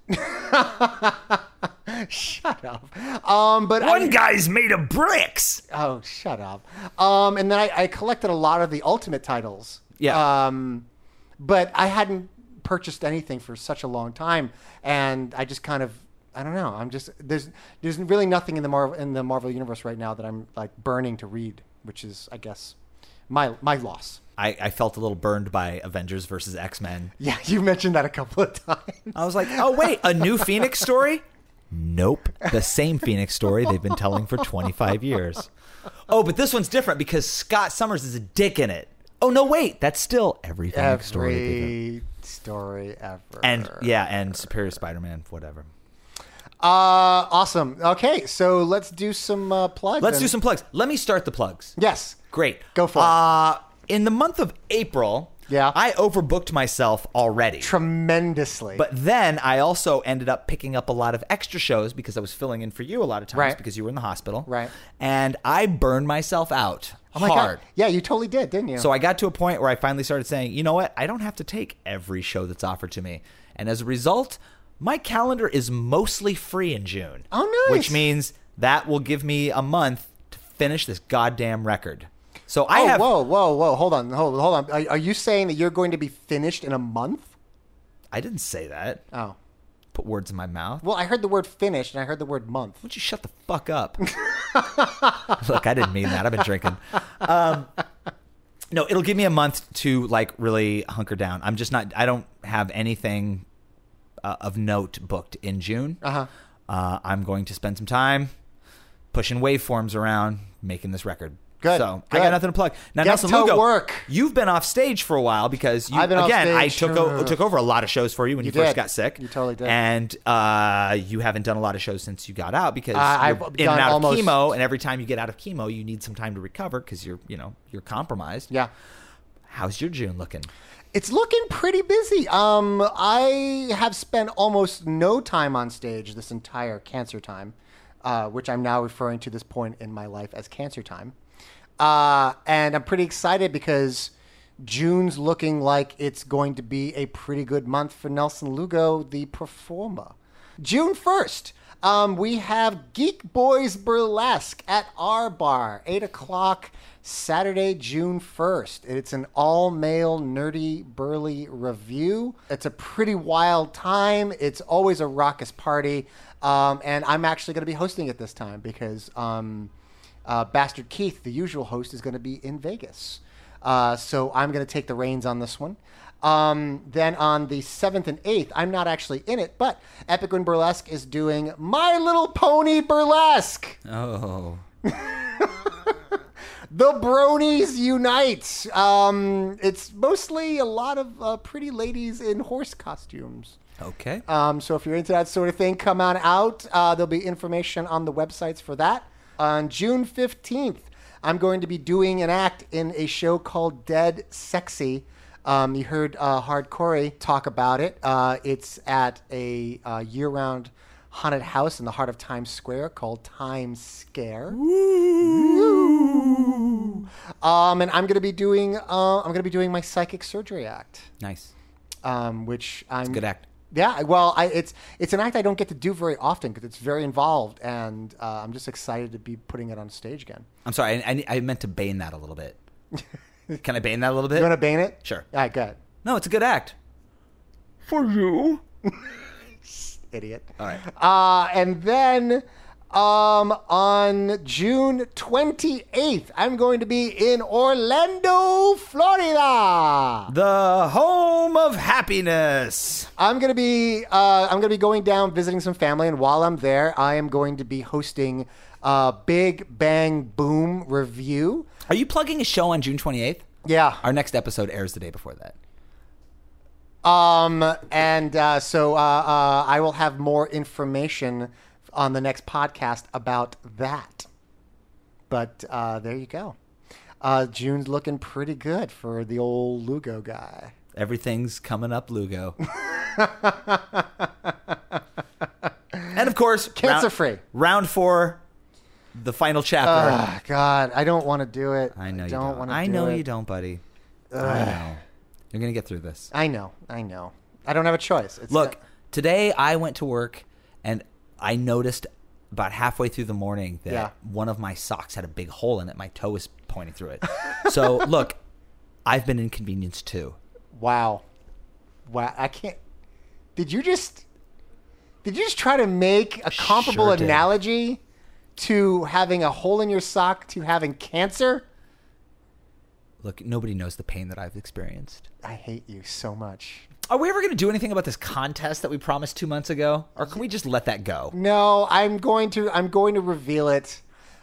Shut up. But One guy's made of bricks. Oh, shut up. And then I collected a lot of the Ultimate titles. Yeah. But I hadn't purchased anything for such a long time, and I just kind of, I don't know. I'm just there's really nothing in the Marvel universe right now that I'm like burning to read, which is, I guess, my loss. I felt a little burned by Avengers versus X-Men. Yeah, you mentioned that a couple of times. I was like, oh, wait, a new Phoenix story? Nope. The same Phoenix story they've been telling for 25 years. Oh, but this one's different because Scott Summers is a dick in it. Oh, no, wait. That's still every Phoenix story. Every story ever. And Superior Spider-Man, whatever. Awesome. Okay, so let's do some plugs. Let's do some plugs. Let me start the plugs. Yes. Great. Go for it. In the month of April, Yeah. I overbooked myself already. Tremendously. But then I also ended up picking up a lot of extra shows because I was filling in for you a lot of times Right. because you were in the hospital. Right. And I burned myself out Oh my hard. God. Yeah, you totally did, didn't you? So I got to a point where I finally started saying, you know what? I don't have to take every show that's offered to me. And as a result, my calendar is mostly free in June. Oh, nice. Which means that will give me a month to finish this goddamn record. So I have... Whoa. Hold on. Are you saying that you're going to be finished in a month? I didn't say that. Oh. Put words in my mouth. Well, I heard the word finished and I heard the word month. Why don't you shut the fuck up? Look, I didn't mean that. I've been drinking. No, it'll give me a month to like really hunker down. I'm just not. I don't have anything of note booked in June. I'm going to spend some time pushing waveforms around, making this record. Good, So good. I got nothing to plug. Now, Get Nelson to Lugo, work. you've been off stage for a while because you I've been off I stage. took over a lot of shows for you when you You first did. got sick. You totally did. And you haven't done a lot of shows since you got out because I've you're in done and out almost- of chemo, and every time you get out of chemo, you need some time to recover because you're compromised. Yeah. How's your June looking? It's looking pretty busy. I have spent almost no time on stage this entire cancer time, which I'm now referring to this point in my life as cancer time. And I'm pretty excited because June's looking like it's going to be a pretty good month for Nelson Lugo, the performer. June 1st, we have Geek Boys Burlesque at our bar, 8 o'clock, Saturday, June 1st. It's an all-male, nerdy, burly review. It's a pretty wild time. It's always a raucous party. And I'm actually going to be hosting it this time because Bastard Keith, the usual host, is going to be in Vegas. So I'm going to take the reins on this one. Then on the 7th and 8th, I'm not actually in it, but Epic Win Burlesque is doing My Little Pony Burlesque. Oh. The Bronies Unite. It's mostly a lot of pretty ladies in horse costumes. Okay. So if you're into that sort of thing, come on out. There'll be information on the websites for that. On June 15th, I'm going to be doing an act in a show called Dead Sexy. You heard Hardcore talk about it. It's at a year-round haunted house in the heart of Times Square called Times Scare. Woo! And I'm going to be doing my psychic surgery act. Nice. Which It's a good act. Yeah, well, it's an act I don't get to do very often because it's very involved, and I'm just excited to be putting it on stage again. I'm sorry, I meant to bane that a little bit. Can I bane that a little bit? You want to bane it? Sure. All right, good. No, it's a good act. For you. Idiot. All right. And then on June 28th, I'm going to be in Orlando, Florida. The home of happiness. I'm gonna be going down visiting some family, and while I'm there, I am going to be hosting Big Bang Boom review. Are you plugging a show on June 28th? Yeah. Our next episode airs the day before that. So I will have more information on the next podcast about that. But there you go. June's looking pretty good for the old Lugo guy. Everything's coming up, Lugo. And of course, cancer-free. Round 4, the final chapter. God, I don't want to do it. I know you don't. don't. I know you don't, buddy. I know. You're going to get through this. I know. I don't have a choice. Look, today I went to work and I noticed about halfway through the morning that one of my socks had a big hole in it. My toe was pointing through it. So, look, I've been inconvenienced too. Wow. I can't. Did you just try to make a comparable analogy to having a hole in your sock to having cancer? Look, nobody knows the pain that I've experienced. I hate you so much. Are we ever going to do anything about this contest that we promised 2 months ago? Or can we just let that go? No, I'm going to reveal it.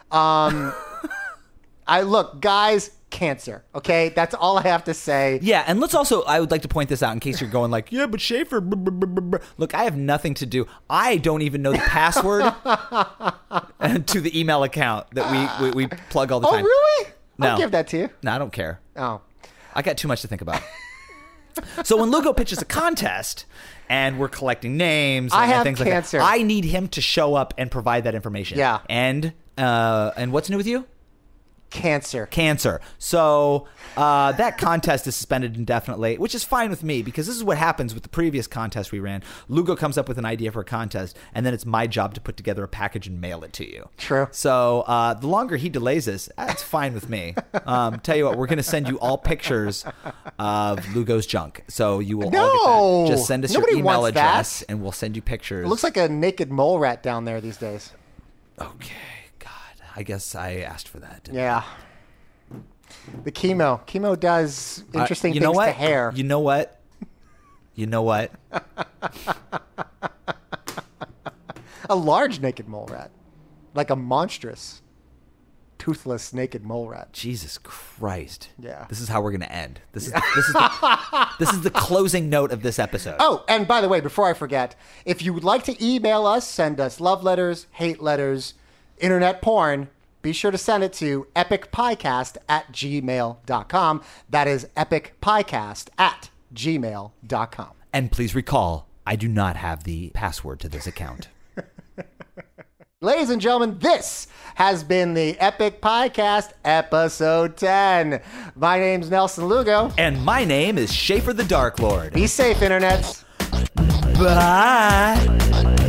Look, guys, cancer. Okay, that's all I have to say. Yeah, and I would like to point this out in case you're going like, yeah, but Schaefer. Look, I have nothing to do. I don't even know the password to the email account that we plug all the time. Oh, really? No. I'll give that to you. No, I don't care. Oh. I got too much to think about. So when Lugo pitches a contest and we're collecting names and things cancer. like that, I need him to show up and provide that information. Yeah. And what's new with you? Cancer. So that contest is suspended indefinitely, which is fine with me because this is what happens with the previous contest we ran. Lugo comes up with an idea for a contest, and then it's my job to put together a package and mail it to you. True. So the longer he delays this, that's fine with me. Tell you what, we're going to send you all pictures of Lugo's junk. So you will all get that. Just send us your email address, and we'll send you pictures. It looks like a naked mole rat down there these days. Okay. I guess I asked for that. Yeah. The chemo does interesting things to hair. You know what? A large naked mole rat. Like a monstrous, toothless naked mole rat. Jesus Christ. Yeah. This is how we're going to end. This is the closing note of this episode. Oh, and by the way, before I forget, if you would like to email us, send us love letters, hate letters, internet porn, be sure to send it to epicpiecast@gmail.com. That is epicpiecast@gmail.com. And please recall, I do not have the password to this account. Ladies and gentlemen, this has been the Epic Podcast, episode 10. My name's Nelson Lugo. And my name is Schaefer the Dark Lord. Be safe, internets. Bye.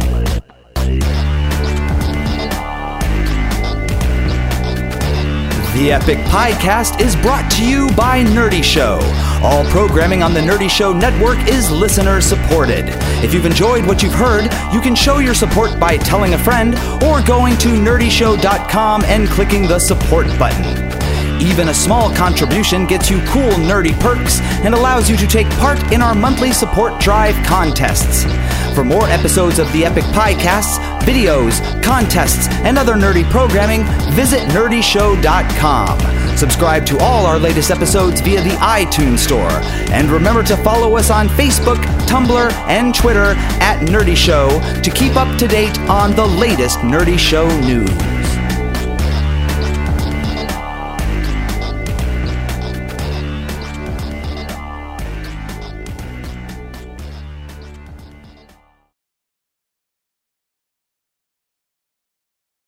The Epic Podcast is brought to you by Nerdy Show. All programming on the Nerdy Show network is listener supported. If you've enjoyed what you've heard, you can show your support by telling a friend or going to nerdyshow.com and clicking the support button. Even a small contribution gets you cool nerdy perks and allows you to take part in our monthly support drive contests. For more episodes of the Epic Podcasts, videos, contests, and other nerdy programming, visit nerdyshow.com. Subscribe to all our latest episodes via the iTunes Store. And remember to follow us on Facebook, Tumblr, and Twitter at Nerdy Show to keep up to date on the latest Nerdy Show news.